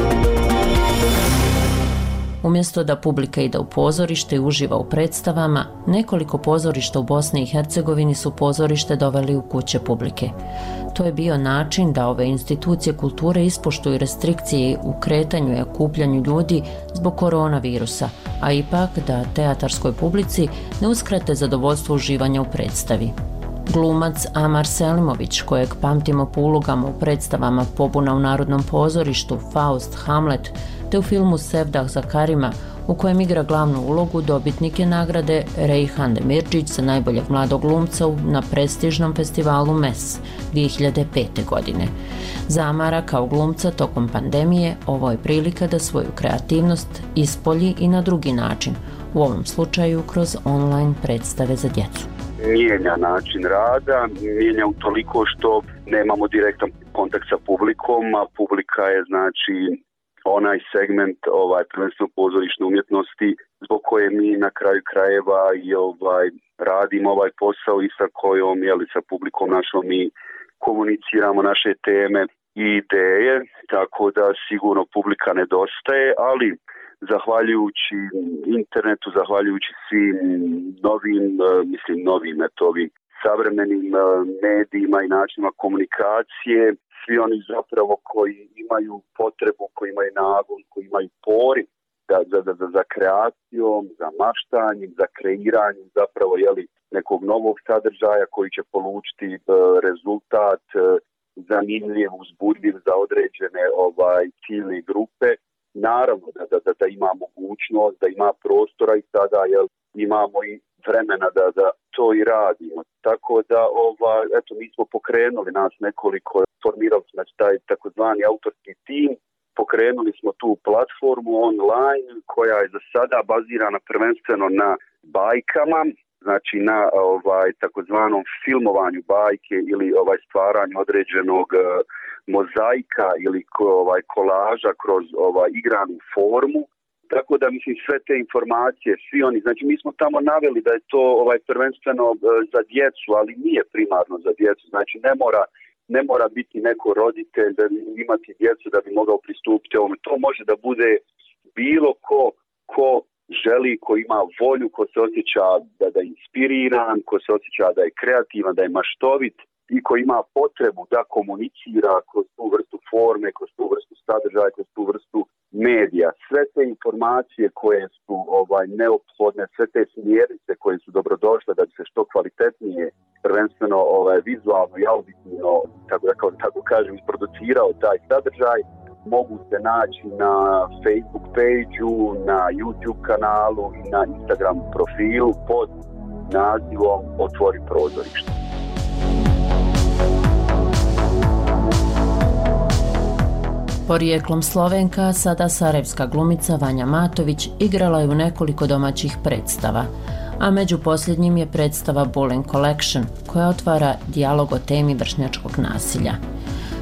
S22: Umjesto da publika ide u pozorište i uživa u predstavama, nekoliko pozorišta u Bosni i Hercegovini su pozorište doveli u kuće publike. To je bio način da ove institucije kulture ispoštuju restrikcije u kretanju i okupljanju ljudi zbog koronavirusa, a ipak da teatarskoj publici ne uskrate zadovoljstvo uživanja u predstavi. Glumac Amar Selimović, kojeg pamtimo po ulogama u predstavama Pobuna u Narodnom pozorištu, Faust, Hamlet, te u filmu Sevdah za Karima, u kojem igra glavnu ulogu, dobitnik je nagrade Rejhan Demirčić za najboljeg mladog glumca na prestižnom festivalu M E S dvije hiljade pete. godine. Za Amara kao glumca tokom pandemije ovo je prilika da svoju kreativnost ispolji i na drugi način, u ovom slučaju kroz online predstave za djecu.
S23: Mijenja način rada, mijenja utoliko što nemamo direktan kontakt sa publikom, a publika je znači onaj segment ovaj prvenstveno pozorišne umjetnosti zbog koje mi na kraju krajeva i ovaj radimo ovaj posao i sa kojom je li sa publikom našom mi komuniciramo naše teme i ideje, tako da sigurno publika nedostaje, ali zahvaljujući internetu, zahvaljujući svim novim, mislim novim etovim savremenim medijima i načinima komunikacije, svi oni zapravo koji imaju potrebu, koji imaju nagon, koji imaju poriv za, za, za, za kreacijom, za maštanjem, za kreiranjem zapravo jeli, nekog novog sadržaja koji će polučiti uh, rezultat uh, zanimljiv, uzbudljiv za određene ovaj ciljne grupe. Naravno da, da, da, da ima mogućnost, da ima prostora i sada jel, imamo i vremena da, da to i radimo. Tako da, ova, eto, mi smo pokrenuli nas nekoliko, formirali smo taj takozvani autorski tim, pokrenuli smo tu platformu online koja je za sada bazirana prvenstveno na bajkama, znači na ovaj takozvanom filmovanju bajke ili ovaj stvaranju određenog uh, mozaika ili ko, ovaj kolaža kroz ovaj igranu formu. Tako da mislim sve te informacije, svi oni, znači mi smo tamo naveli da je to ovaj prvenstveno uh, za djecu, ali nije primarno za djecu, znači ne mora ne mora biti neko roditelj da imati djecu da bi mogao pristupiti ovome. To može da bude bilo ko ko želi, ko ima volju, ko se osjeća da, da je inspiriran, ko se osjeća da je kreativan, da je maštovit i ko ima potrebu da komunicira kroz tu vrstu forme, kroz tu vrstu sadržaja, kroz tu vrstu medija. Sve te informacije koje su ovaj neophodne, sve te smjernice koje su dobrodošle da bi se što kvalitetnije, prvenstveno ovaj, vizualno i auditivno, tako, tako, tako kažem, isproducirao taj sadržaj, mogu se naći na Facebook page-u, na YouTube kanalu i na Instagram profilu pod nazivom Otvori prozorište.
S22: Porijeklom Slovenka, sada sarajevska glumica Vanja Matović igrala je u nekoliko domaćih predstava, a među posljednjim je predstava Bullen Collection, koja otvara dijalog o temi vršnjačkog nasilja.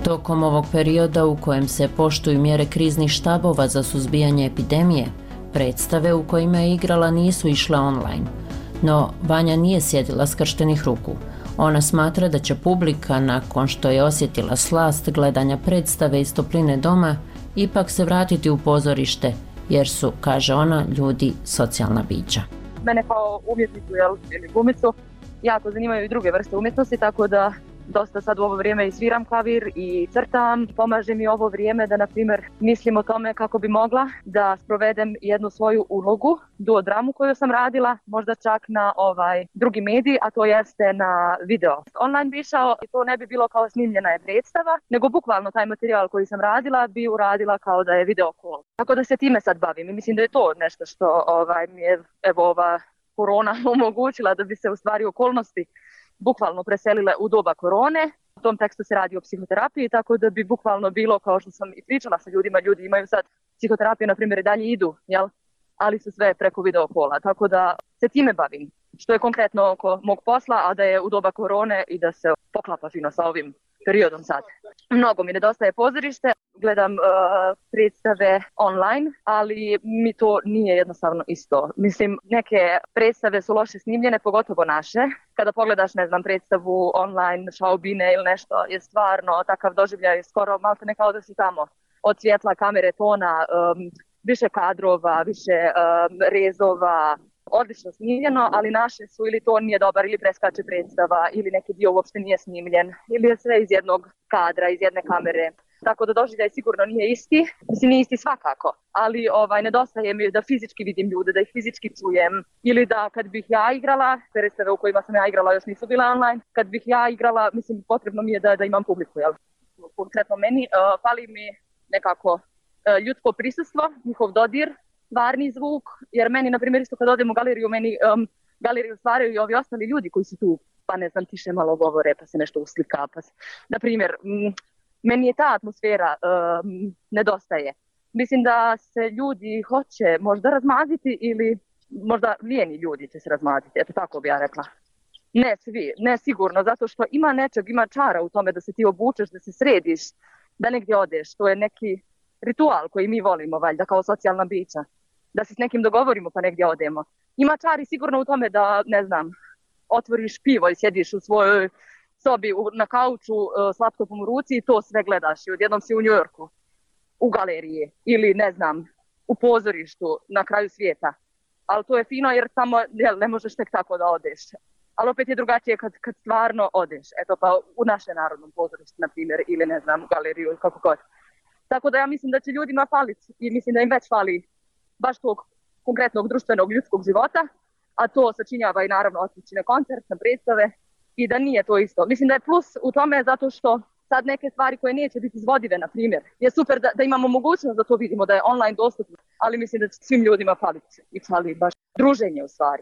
S22: Tokom ovog perioda u kojem se poštuju mjere kriznih štabova za suzbijanje epidemije, predstave u kojima je igrala nisu išle online. No, Vanja nije sjedila skrštenih ruku. Ona smatra da će publika, nakon što je osjetila slast gledanja predstave iz topline doma, ipak se vratiti u pozorište, jer su, kaže ona, ljudi socijalna bića.
S2: Mene kao umjetnicu ili glumicu jako zanimaju i druge vrste umjetnosti, tako da dosta sad u ovo vrijeme i sviram klavir i crtam. Pomaže mi ovo vrijeme da, na primjer, mislim o tome kako bi mogla da sprovedem jednu svoju ulogu, duodramu koju sam radila, možda čak na ovaj drugi medij, a to jeste na video. Online bi išao i to ne bi bilo kao snimljena je predstava, nego bukvalno taj materijal koji sam radila bi uradila kao da je video call. Tako da se time sad bavim i mislim da je to nešto što ovaj, mi je evo ova korona omogućila, da bi se u stvari okolnosti bukvalno preselile u doba korone. U tom tekstu se radi o psihoterapiji, tako da bi bukvalno bilo, kao što sam i pričala sa ljudima, ljudi imaju sad psihoterapije, na primjer, i dalje idu, jel? Ali su sve preko video kola, tako da se time bavim, što je konkretno oko mog posla, a da je u doba korone i da se poklapa fino sa ovim periodom sad. Mnogo mi nedostaje pozorište, gledam uh, predstave online, ali mi to nije jednostavno isto. Mislim, neke predstave su loše snimljene, pogotovo naše. Kada pogledaš, ne znam, predstavu online, šaubine ili nešto, je stvarno takav doživljaj, skoro malko ne kao da si tamo. Od svjetla, kamere, tona, um, više kadrova, više um, rezova, odlično snimljeno, ali naše su ili to nije dobar, ili preskače predstava, ili neki dio uopšte nije snimljen, ili je sve iz jednog kadra, iz jedne kamere. Tako da doživljaj sigurno nije isti, mislim nije isti svakako, ali ovaj, nedostaje mi da fizički vidim ljude, da ih fizički čujem, ili da kad bih ja igrala, predstave u kojima sam ja igrala još nisu bile online, kad bih ja igrala, mislim potrebno mi je da, da imam publiku, jel? Konkretno meni, uh, fali mi nekako uh, ljudsko prisustvo, njihov dodir, stvarni zvuk, jer meni, na primjer, isto kad odem u galeriju, meni um, galeriju stvaraju i ovi ostali ljudi koji su tu, pa ne znam, tiše malo govore, pa se nešto uslika, pa se, na primjer, m, meni je ta atmosfera um, nedostaje. Mislim da se ljudi hoće možda razmaziti ili možda lijeni ljudi će se razmaziti, eto tako bi ja rekla. Ne svi, ne sigurno, zato što ima nečeg, ima čara u tome da se ti obučeš, da se središ, da negdje odeš, to je neki ritual koji mi volimo, valjda, kao socijalna bića. Da se s nekim dogovorimo pa negdje odemo. Ima čari sigurno u tome da, ne znam, otvoriš pivo i sjediš u svojoj sobi na kauču s laptopom u ruci i to sve gledaš i odjednom si u New Yorku, u galeriji ili, ne znam, u pozorištu na kraju svijeta. Ali to je fino jer tamo jel, ne možeš tek tako da odeš. Ali opet je drugačije kad, kad stvarno odeš. Eto pa u naše narodnom pozorištu, na primjer, ili ne znam, u galeriju ili kako god. Tako da ja mislim da će ljudima faliti i mislim da im već fali baš tog konkretnog društvenog ljudskog života, a to sačinjava i naravno otići na koncert, na predstave i da nije to isto. Mislim da je plus u tome zato što sad neke stvari koje neće biti izvodive, na primjer, je super da, da imamo mogućnost da to vidimo, da je online dostupno, ali mislim da će svim ljudima faliti i fali baš druženje u stvari.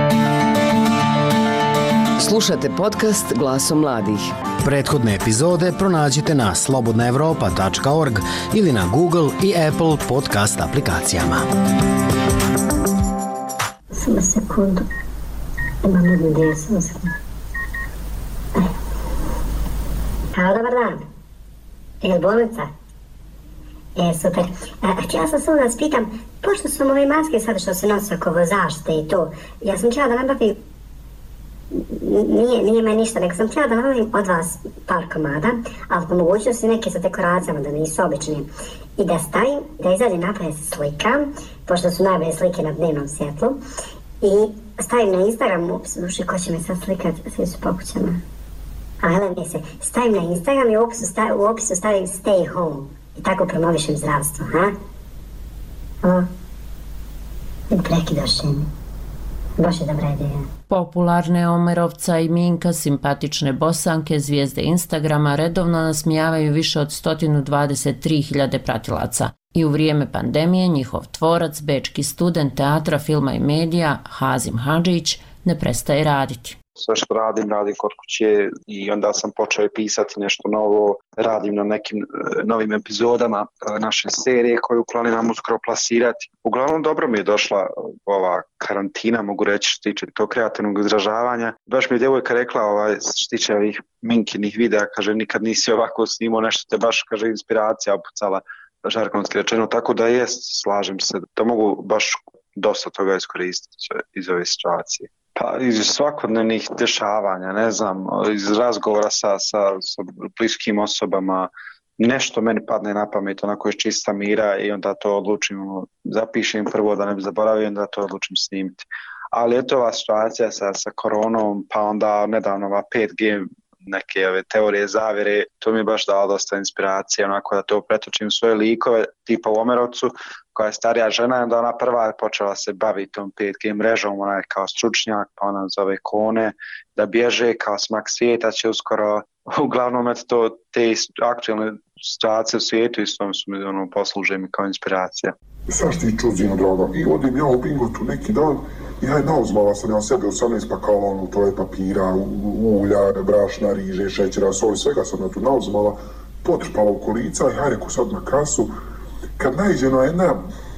S16: Slušate podcast Glasom mladih.
S6: Prethodne epizode pronađite na slobodna evropa tačka org ili na Google i Apple podcast aplikacijama.
S7: Samo sekundu. Imam jednu ideju, samo sekundu. Halo, dobar dan. Je li bolnica? E, super. A, htjela sam samo da vas pitam, pošto su ove maske sad što se nose oko zaštite i to, ja sam htjela da nabavim, nije, nije me ništa, nego sam htjela da nabavim od vas par komada, ali po mogućnosti neke sa dekoracijama, da nisu obični. I da stavim, da izađe napred slika, pošto su najbolje slike na dnevnom svjetlu, i stavim na Instagram, ups, duši, ko će me sad slikat, svi su po kućama. A gledaj se, stavim na Instagram i u opisu stavim, u opisu stavim stay home. I tako promovišem zdravstvo, ha? O, prekidaš mi. Baš je dobra ideja.
S22: Popularne Omerovca i Minka, simpatične bosanke, zvijezde Instagrama, redovno nasmijavaju više od sto dvadeset tri hiljade pratilaca. I u vrijeme pandemije njihov tvorac, bečki student teatra, filma i medija, Hazim Hadžić, ne prestaje raditi.
S3: Sve što radim, radim kod kuće i onda sam počeo pisati nešto novo, radim na nekim novim epizodama naše serije koju planiram uskoro plasirati. Uglavnom dobro mi je došla ova karantina, mogu reći, što tiče tog kreativnog izražavanja. Baš mi je djevojka rekla, ovaj, što tiče ovih Minkinih videa, kaže, nikad nisi ovako snimao nešto, te baš, kaže, inspiracija opucala, žargonski rečeno, tako da jest, slažem se, da mogu baš dosta toga iskoristiti iz ove situacije. Pa iz svakodnevnih dešavanja, ne znam, iz razgovora sa, sa, sa bliskim osobama, nešto meni padne na pamet, onako je čista mira i onda to odlučim, zapišem prvo da ne bi zaboravio, onda to odlučim snimiti. Ali eto ova situacija sa, sa koronom, pa onda nedavno ova pet G, neke ove teorije zavjere, to mi je baš dalo dosta inspiracije, onako da to pretočim svoje likove, tipa u Omerovcu, koja je starija žena, onda ona prva je počela se baviti tom pet G mrežom, ona je kao stručnjak, pa ona zove Kone, da bježe kao smak svijeta će uskoro, uglavnom eto to, te aktualne situacije u svijetu isto su mi ono, posluže mi kao inspiracija.
S8: Saš ti čuđino, draga, i odim ja u Bingotu neki dan, i hajde nauzmala sam ja sebe osamnaest pakala, ono, toje papira, ulja, brašna, riže, šećera, soli, svega sam ja tu nauzmala, potrpala u kolica i hajde ko sad na kasu. Kad naiđeno jedna,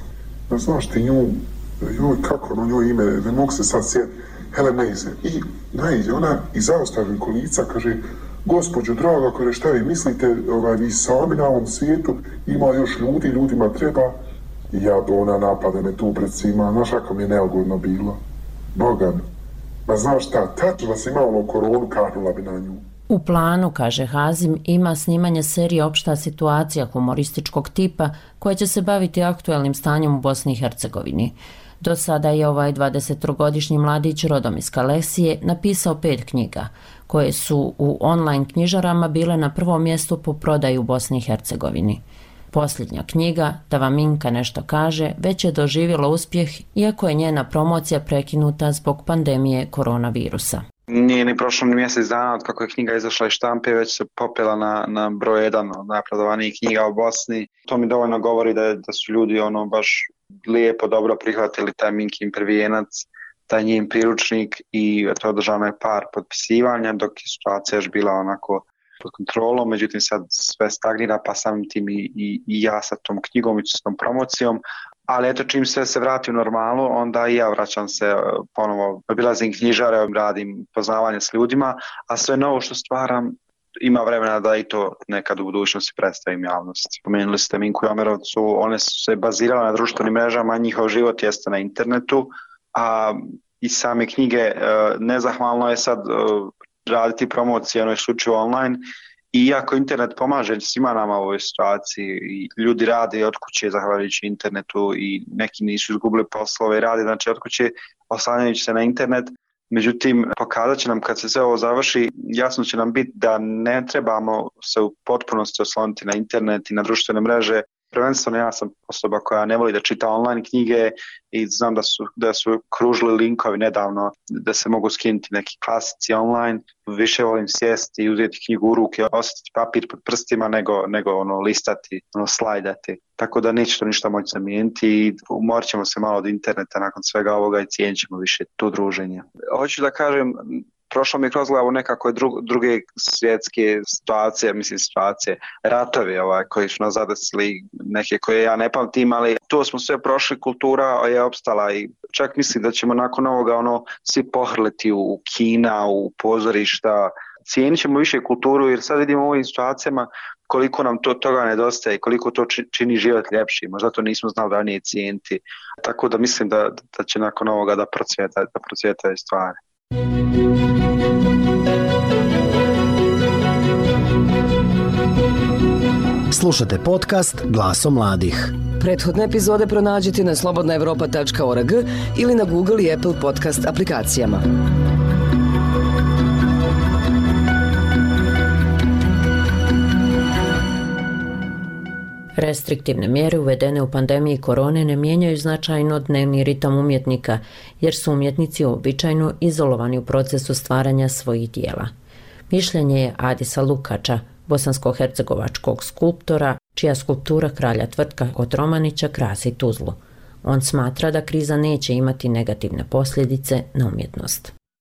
S8: ne znaš ti nju, joj, kako ono njoj ime, ne mogu se sad sjetiti, Heleneze, i naiđe ona i zaostavi kolica, kaže, gospođo draga, kaže, šta vi mislite, ovaj, vi sami na ovom svijetu, ima još ljudi, ljudima treba. I ja do ona napade me tu pred svima, znaš kako mi je neugodno bilo. Boga mi. Ma znaš šta, tačno da sam imala ono koronu, karnula bi na nju.
S22: U planu, kaže Hazim, ima snimanje serije Opšta situacija humorističkog tipa koja će se baviti aktuelnim stanjem u Bosni i Hercegovini. Do sada je ovaj dvadesettrogodišnji mladić rodom iz Kalesije napisao pet knjiga, koje su u online knjižarama bile na prvom mjestu po prodaju u Bosni i Hercegovini. Posljednja knjiga, Da vam Minka nešto kaže, već je doživjela uspjeh, iako je njena promocija prekinuta zbog pandemije koronavirusa.
S3: Nije ni prošlo ni mjesec dana od kako je knjiga izašla iz štampe, već se popela na, na broj jedan od najprodovanijih knjiga u Bosni. To mi dovoljno govori da, da su ljudi ono baš lijepo, dobro prihvatili taj Minkin prvijenac, taj njen priručnik i to održano je par potpisivanja, dok je situacija još bila onako pod kontrolom, međutim sad sve stagnira, pa samim tim i, i, i ja sa tom knjigom i s tom promocijom. Ali eto, čim sve se vrati u normalu, onda i ja vraćam se ponovo, obilazim knjižare, radim poznavanje s ljudima, a sve novo što stvaram ima vremena da i to nekad u budućnosti predstavim javnosti. Pomenuli ste Minku i Omerovcu, one su se bazirale na društvenim mrežama, njihov život jeste na internetu, a i same knjige nezahvalno je sad raditi promocije, ono je slučaju online. I iako internet pomaže svima nama u ovoj situaciji i ljudi rade od kuće zahvaljujući internetu i neki nisu izgubili poslove, rade znači od kuće oslanjajući se na internet. Međutim, pokazat će nam kad se sve ovo završi, jasno će nam biti da ne trebamo se u potpunosti osloniti na internet i na društvene mreže. Prvenstveno ja sam osoba koja ne voli da čita online knjige i znam da su, da su kružili linkovi nedavno da se mogu skinuti neki klasici online. Više volim sjesti i uzeti knjigu u ruke, osjetiti papir pod prstima nego, nego ono listati, ono slajdati. Tako da neće to ništa moći zamijeniti i umorit ćemo se malo od interneta nakon svega ovoga i cijenit ćemo više to druženje. Hoću da kažem, prošlo mi kroz glavu nekako dru, druge svjetske situacije, mislim situacije, ratovi ovaj, koji su nas zadesili, neke koje ja ne pamtim, ali to smo sve prošli, kultura je opstala i čak mislim da ćemo nakon ovoga ono svi pohrliti u kina, u pozorišta, cijenit ćemo više kulturu jer sad vidimo u ovim situacijama koliko nam to toga nedostaje i koliko to čini život ljepši, možda to nismo znali ranije cijeniti, tako da mislim da, da će nakon ovoga da procvjeta, da procvjetaju stvari.
S6: Slušate podcast Glaso mladih.
S16: Prethodne epizode pronađite na slobodna evropa tačka org ili na Google i Apple podcast aplikacijama.
S22: Restriktivne mjere uvedene u pandemiji korone ne mijenjaju značajno dnevni ritam umjetnika, jer su umjetnici običajno izolovani u procesu stvaranja svojih dijela. Mišljenje je Adisa Lukača, bosansko-hercegovačkog skulptora, čija skulptura kralja Tvrtka Kotromanića krasi Tuzlu. On smatra da kriza neće imati negativne posljedice na umjetnost.
S9: Što se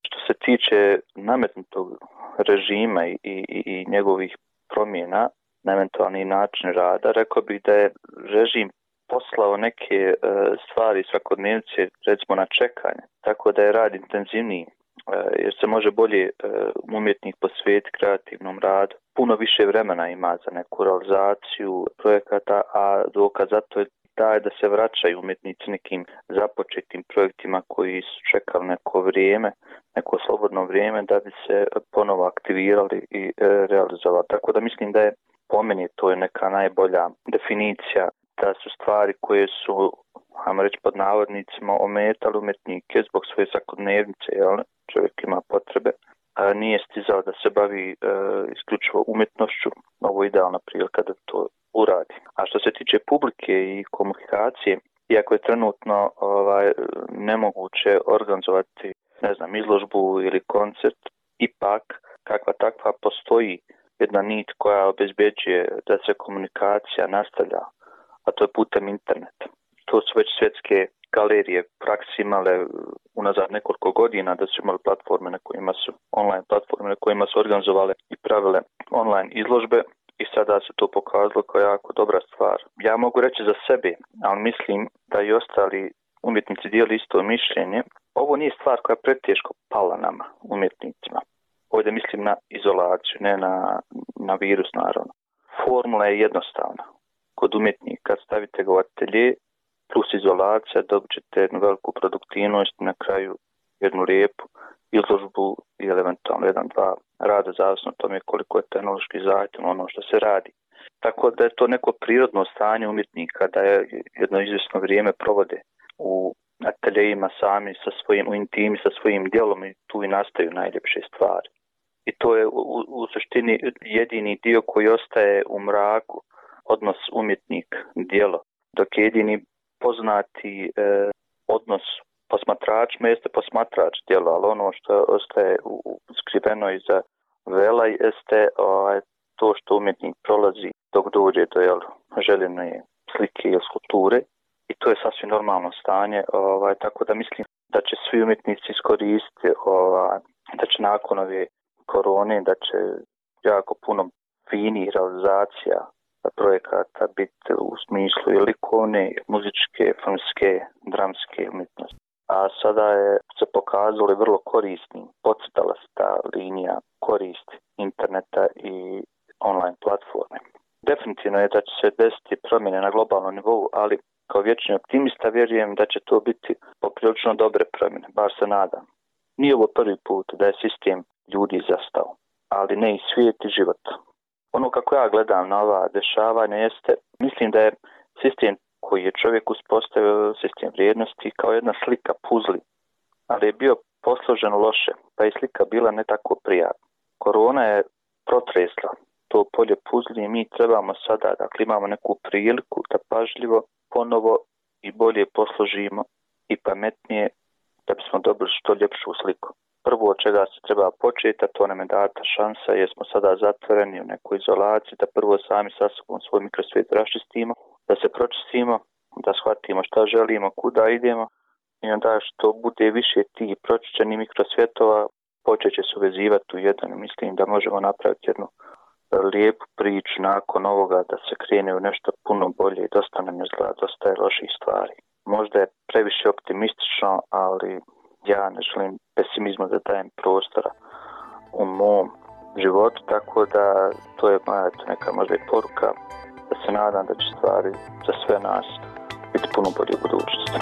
S4: tiče nametnutog režima i, i, i njegovih promjena na eventualni način rada, rekao bih da je režim poslao neke e, stvari svakodnevnice, recimo na čekanje, tako da je rad intenzivniji, e, jer se može bolje e, umjetnik posvetiti kreativnom radu. Puno više vremena ima za neku realizaciju projekata, a dokaz za to je taj da se vraćaju umjetnici nekim započetim projektima koji su čekali neko vrijeme, neko slobodno vrijeme da bi se ponovo aktivirali i e, realizovali. Tako da mislim da je po meni to je neka najbolja definicija da su stvari koje su, ajmo reći pod navodnicima, ometali umjetnike zbog svoje svakodnevnice, jel? Čovjek ima potrebe, a nije stizao da se bavi e, isključivo umjetnošću. Ovo je idealna prilika da to uradi. A što se tiče publike i komunikacije, iako je trenutno ovaj, nemoguće organizovati, ne znam, izložbu ili koncert, ipak kakva takva postoji jedna nit koja obezbeđuje da se komunikacija nastavlja, a to je putem interneta. To su već svjetske galerije praksi imale unazad nekoliko godina, da su imali platforme na kojima su, online platforme na kojima su organizovale i pravile online izložbe i sada se to pokazalo kao jako dobra stvar. Ja mogu reći za sebe, ali mislim da i ostali umjetnici dijeli isto mišljenje. Ovo nije stvar koja je preteško pala nama, umjetnicima. Ovdje mislim na izolaciju, ne na, na virus naravno. Formula je jednostavna. Kod umjetnika stavite ga u atelje plus izolacija, dobit ćete jednu veliku produktivnost i na kraju jednu lijepu izložbu ili eventualno jedan, dva rada, zavisno o tome koliko je tehnološki zahtjevno ono što se radi. Tako da je to neko prirodno stanje umjetnika da je jedno izvjesno vrijeme provode u ateljejima sami sa svojim, u intimi sa svojim djelom i tu i nastaju najljepše stvari. I to je u, u suštini jedini dio koji ostaje u mraku, odnos umjetnik-djelo, dok je jedini poznati e, odnos posmatračima jeste posmatrač djelo, ali ono što ostaje u, u, skriveno iza vela jeste ovaj, to što umjetnik prolazi dok dođe do jel, željene slike ili skulpture i to je sasvim normalno stanje, ovaj, tako da mislim da će svi umjetnici iskoristiti, ovaj, da će nakon ove korone, da će jako puno fini realizacija projekata biti u smislu i likovne, muzičke, filmske, dramske umjetnosti. A sada je se pokazalo vrlo korisnim, podcrtala se ta linija koristi interneta i online platforme. Definitivno je da će se desiti promjene na globalnom nivou, ali kao vječni optimista vjerujem da će to biti poprilično dobre promjene, bar se nadam. Nije ovo prvi put da je sistem ljudi zastao, ali ne i svijet i život. Ono kako ja gledam na ova dešavanja jeste, mislim da je sistem koji je čovjek uspostavio, sistem vrijednosti, kao jedna slika puzli, ali je bio posložen loše, pa je slika bila ne tako prijatna. Korona je protresla to polje puzli i mi trebamo sada, dakle imamo neku priliku da pažljivo ponovo i bolje posložimo i pametnije da bismo dobili što ljepšu sliku. Prvo od čega se treba početi, a to nam je data šansa, jer smo sada zatvoreni u nekoj izolaciji, da prvo sami sa sobom svoj mikrosvijet raščistimo, da se pročistimo, da shvatimo šta želimo, kuda idemo i onda što bude više tih pročišćenih mikrosvjetova, počet će se uvezivati u jedan. Mislim da možemo napraviti jednu lijepu priču nakon ovoga, da se krene u nešto puno bolje i dosta nam izgleda, dosta je loših stvari. Možda je previše optimistično, ali ja ne želim pesimizmu da dajem prostora u mom životu, tako da to je moja neka možda i poruka da se nadam da će stvari za sve nas biti puno bolje u budućnosti.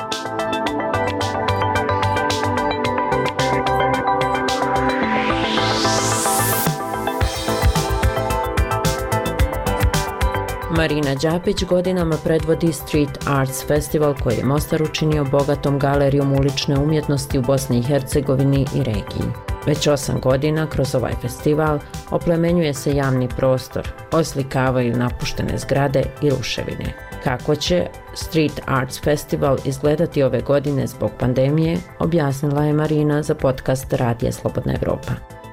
S22: Marina Đapić godinama predvodi Street Arts Festival koji je Mostar učinio bogatom galerijom ulične umjetnosti u Bosni i Hercegovini i regiji. Već osam godina kroz ovaj festival oplemenjuje se javni prostor, oslikavaju napuštene zgrade i ruševine. Kako će Street Arts Festival izgledati ove godine zbog pandemije, objasnila je Marina za podcast Radija Slobodna Evropa.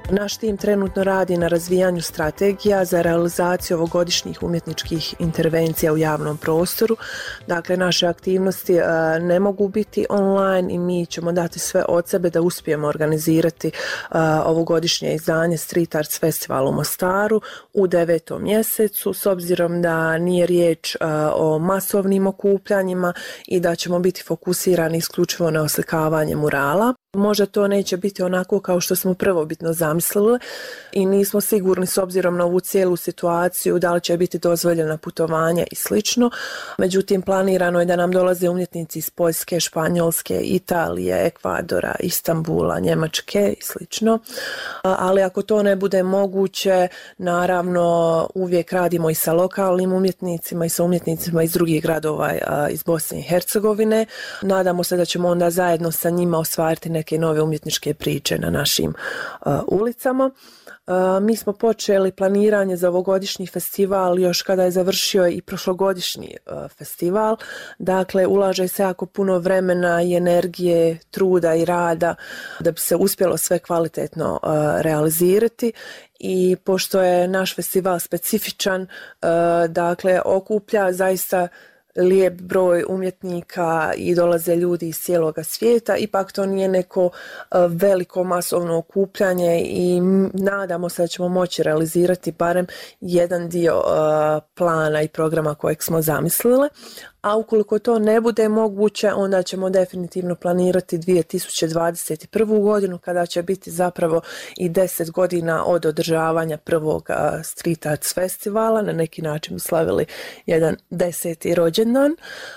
S9: Naš tim trenutno radi na razvijanju strategija za realizaciju ovogodišnjih umjetničkih intervencija u javnom prostoru. Dakle, naše aktivnosti e, ne mogu biti online i mi ćemo dati sve od sebe da uspijemo organizirati e, ovogodišnje izdanje Street Arts Festival u Mostaru u devetom mjesecu, s obzirom da nije riječ e, o masovnim okupljanjima i da ćemo biti fokusirani isključivo na oslikavanje murala. Možda to neće biti onako kao što smo prvobitno zamislili i nismo sigurni s obzirom na ovu cijelu situaciju da li će biti dozvoljena putovanja i slično. Međutim, planirano je da nam dolaze umjetnici iz Poljske, Španjolske, Italije, Ekvadora, Istanbula, Njemačke i slično. Ali ako to ne bude moguće, naravno uvijek radimo i sa lokalnim umjetnicima i sa umjetnicima iz drugih gradova iz Bosne i Hercegovine. Nadamo se da ćemo onda zajedno sa njima ostvariti neke nove umjetničke priče na našim uh, ulicama. Uh, mi smo počeli planiranje za ovogodišnji festival još kada je završio i prošlogodišnji uh, festival. Dakle, ulaže se jako puno vremena i energije, truda i rada da bi se uspjelo sve kvalitetno uh, realizirati. I pošto je naš festival specifičan, uh, dakle, okuplja zaista lijep broj umjetnika i dolaze ljudi iz cijeloga svijeta, ipak to nije neko veliko masovno okupljanje i nadamo se da ćemo moći realizirati barem jedan dio plana i programa kojeg smo zamislili. A ukoliko to ne bude moguće, onda ćemo definitivno planirati dvije tisuće dvadeset prvu godinu kada će biti zapravo i deset godina od održavanja prvog Street Arts festivala. Na neki način bi slavili jedan deseti rođendan.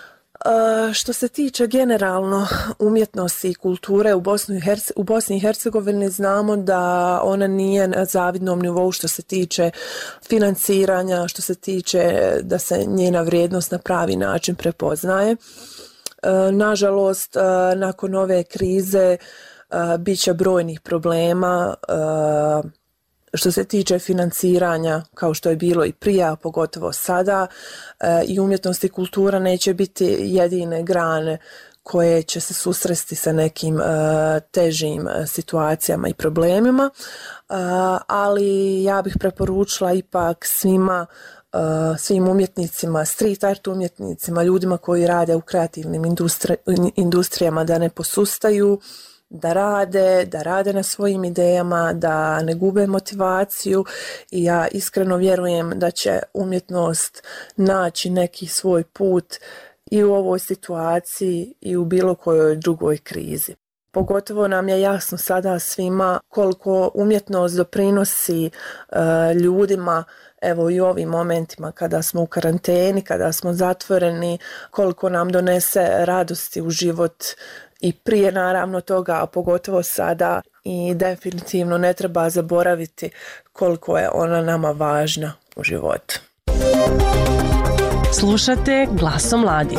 S9: Uh, što se tiče generalno umjetnosti i kulture u, Bosnu i Herce- u Bosni i Hercegovini, znamo da ona nije na zavidnom nivou što se tiče financiranja, što se tiče da se njena vrijednost na pravi način prepoznaje. Uh, nažalost, uh, nakon ove krize uh, bit će brojnih problema uh, što se tiče financiranja, kao što je bilo i prije, a pogotovo sada, e, i umjetnost i kultura neće biti jedine grane koje će se susresti sa nekim e, težim situacijama i problemima, e, ali ja bih preporučila ipak svima, e, svim umjetnicima, street art umjetnicima, ljudima koji rade u kreativnim industri, industrijama da ne posustaju, da rade, da rade na svojim idejama, da ne gube motivaciju i ja iskreno vjerujem da će umjetnost naći neki svoj put i u ovoj situaciji i u bilo kojoj drugoj krizi. Pogotovo nam je jasno sada svima koliko umjetnost doprinosi uh, ljudima, evo i u ovim momentima kada smo u karanteni, kada smo zatvoreni, koliko nam donese radosti u život i prije naravno toga, a pogotovo sada, i definitivno ne treba zaboraviti koliko je ona nama važna u životu.
S5: Slušate Glasom mladih.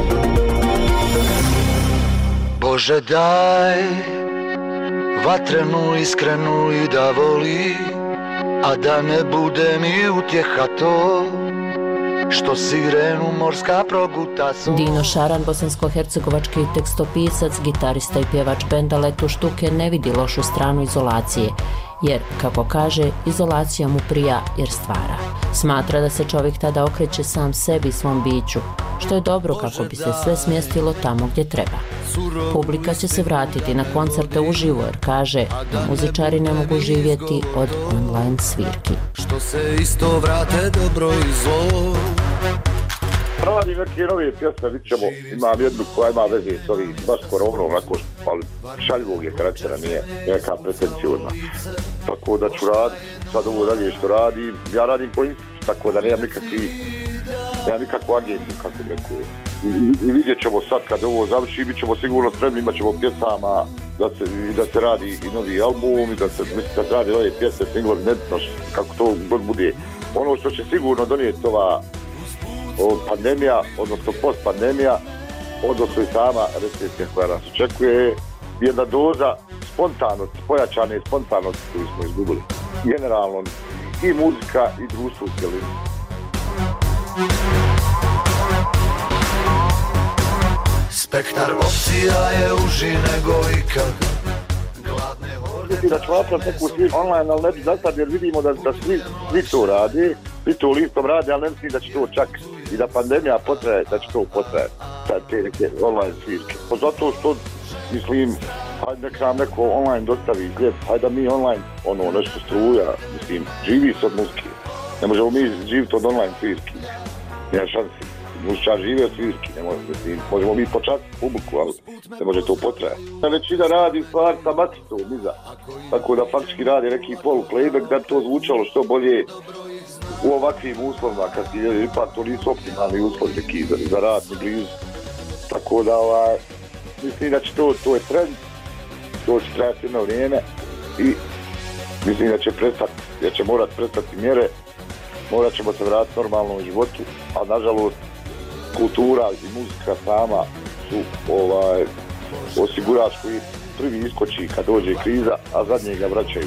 S10: Bože daj vatrenu iskrenu i da voli, a da ne bude mi utjeha to što sirenu morska proguta.
S22: Dino Šaran, bosansko-hercegovački tekstopisac, gitarista i pjevač benda Letu Štuke, ne vidi lošu stranu izolacije, jer, kako kaže, izolacija mu prija jer stvara. Smatra da se čovjek tada okreće sam sebi i svom biću, što je dobro kako bi se sve smjestilo tamo gdje treba. Publika će se vratiti na koncerte uživo jer kaže da muzičari ne mogu živjeti od online svirki.
S10: Što se isto vrate dobro i zlo.
S11: Radim neke nove pjesme, vidit ćemo, imam jednu koja ima veze s ovih, baš koronom, onako, ali šaljivog je karaktera, nije neka pretencijona. Tako da ću raditi, sad ovo dalje što radim, ja radim po institutu, tako da nemam nikakvi, nemam nikakvu agenciju, kako neko je. I, I vidjet ćemo sad kad ovo završi, bit ćemo sigurno spremni, imat ćemo pjesama, da se, da se radi i novi album, i da se, da se radi nove pjesme, singlovi, nebitno, kako to god bude. Ono što će sigurno donijeti ova O, pandemija, odnosno post-pandemija, odnosno i sama recesija koja nas očekuje, jedna doza spontanosti, pojačane spontanosti koju smo izgubili. Generalno i muzika i društvo u cjelini.
S10: Spektar opcija je uži nego ikad.
S11: mislim da ću napraviti neku sviđu online, ali ne bi za sad jer vidimo da, da svi, svi to rade, svi to listom rade, ali ne mislim da će to čak i da pandemija potraje, da će to potraje, sad te neke online svirke. Pa zato što, mislim, hajde nek nam neko online dostavi gdje, hajde da mi online, ono, nešto struja, mislim, živi se od muzike. Ne možemo mi živjeti od online svirki, nema šansi. Muzičar žive od svirki, ne može, mislim, možemo mi počastiti publiku, ali ne može to potrajati. Većina radi stvar sa maticom iza, tako da faktički radi neki polu playback da bi to zvučalo što bolje u ovakvim uslovima, kad ti ipak to nisu optimalni uslovi neki za, za rad ni blizu. Tako da, ovaj, mislim da će to, to je trend, to će trajati jedno vrijeme i mislim da će prestati, da će morat prestati mjere, morat ćemo se vratiti normalno u životu, a nažalost kultura i muzika sama su ovaj, osigurač koji prvi iskoči kad dođe kriza, a zadnje ga vraćaju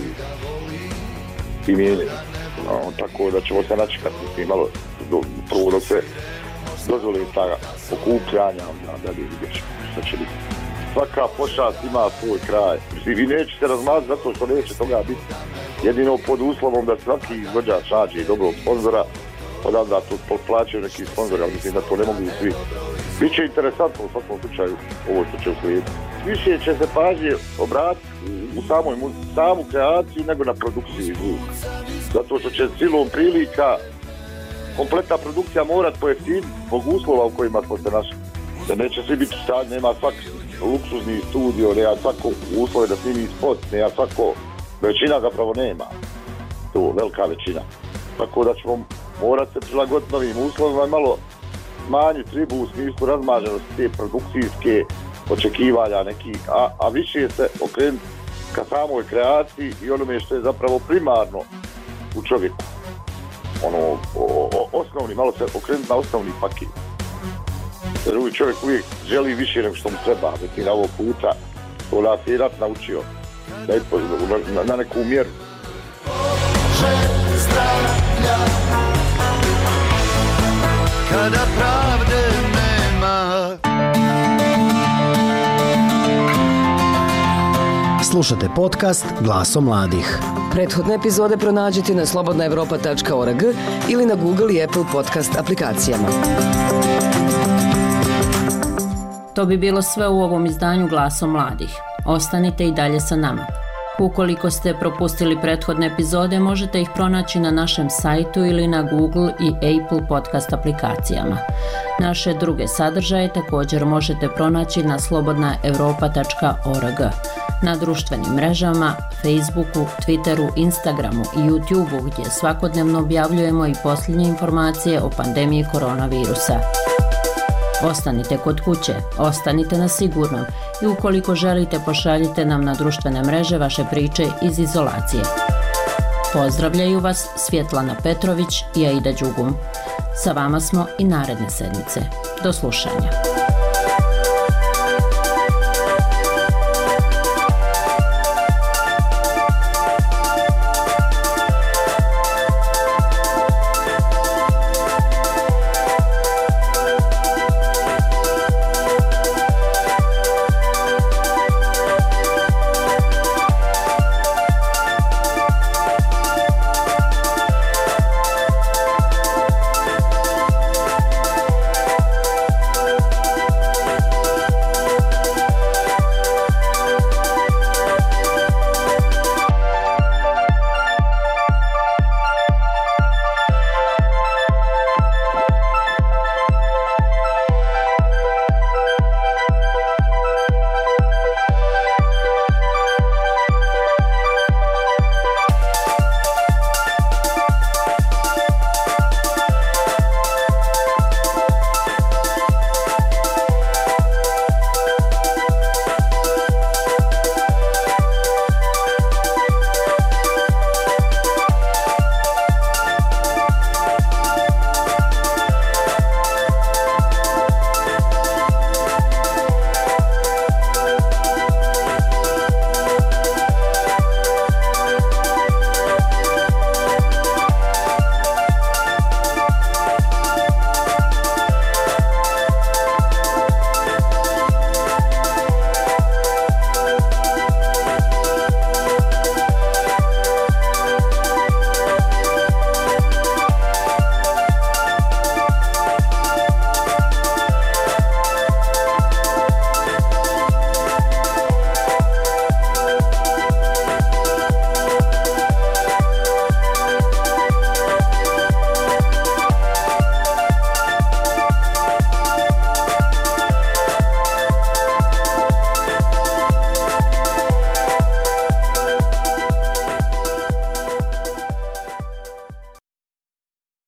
S11: i mijenjaju. No, tako da ćemo se načekati, mislim, malo do, prvo dok se dozvoli ta okupljanja, da li vidjeti šta će biti. Svaka pošast ima svoj kraj. Mislim, vi nećete razmazati zato što neće toga biti. Jedino pod uslovom da svaki izvođač nađe dobrog sponzora, odavda to plaćaju neki sponzori, ali mislim da to ne mogu svi. Biće interesantno u svakom slučaju ovo što će uslijediti. Više će se pažnje obratiti u samoj samu kreaciju nego na produkciju i zvuk. Zato što će silom prilika kompletna produkcija morat pojeftiniti zbog uslova u kojima smo se našli. Da neće svi biti u stanju, nema svak luksuzni studio, nema svako uslove da snimi spot, nema svako, većina zapravo nema. To, velika većina. Tako da ćemo morat se prilagoditi novim uslovima i malo smanjiti ribu u smislu razmaženosti te produkcijske očekivanja nekih, a, a više se okrenuti ka samoj kreaciji i onome što je zapravo primarno u čovjeku. Ono, o, o, osnovni, malo se okrenuti na osnovni paket. Jer uvijek čovjek uvijek želi više nego što mu treba, biti na ovog puta, to nas je rat naučio, da je na, na neku mjeru.
S10: Kada pravde nema.
S6: Slušate podcast Glaso mladih.
S16: Prethodne epizode pronađite na slobodna evropa tačka org ili na Google i Apple podcast aplikacijama.
S22: To bi bilo sve u ovom izdanju Glaso mladih. Ostanite i dalje sa nama. Ukoliko ste propustili prethodne epizode, možete ih pronaći na našem sajtu ili na Google i Apple podcast aplikacijama. Naše druge sadržaje također možete pronaći na slobodna evropa tačka org, na društvenim mrežama, Facebooku, Twitteru, Instagramu i YouTubeu gdje svakodnevno objavljujemo i posljednje informacije o pandemiji koronavirusa. Ostanite kod kuće, ostanite na sigurnom i ukoliko želite pošaljite nam na društvene mreže vaše priče iz izolacije. Pozdravljaju vas Svjetlana Petrović i Aida Đugum. Sa vama smo i naredne sedmice. Do slušanja.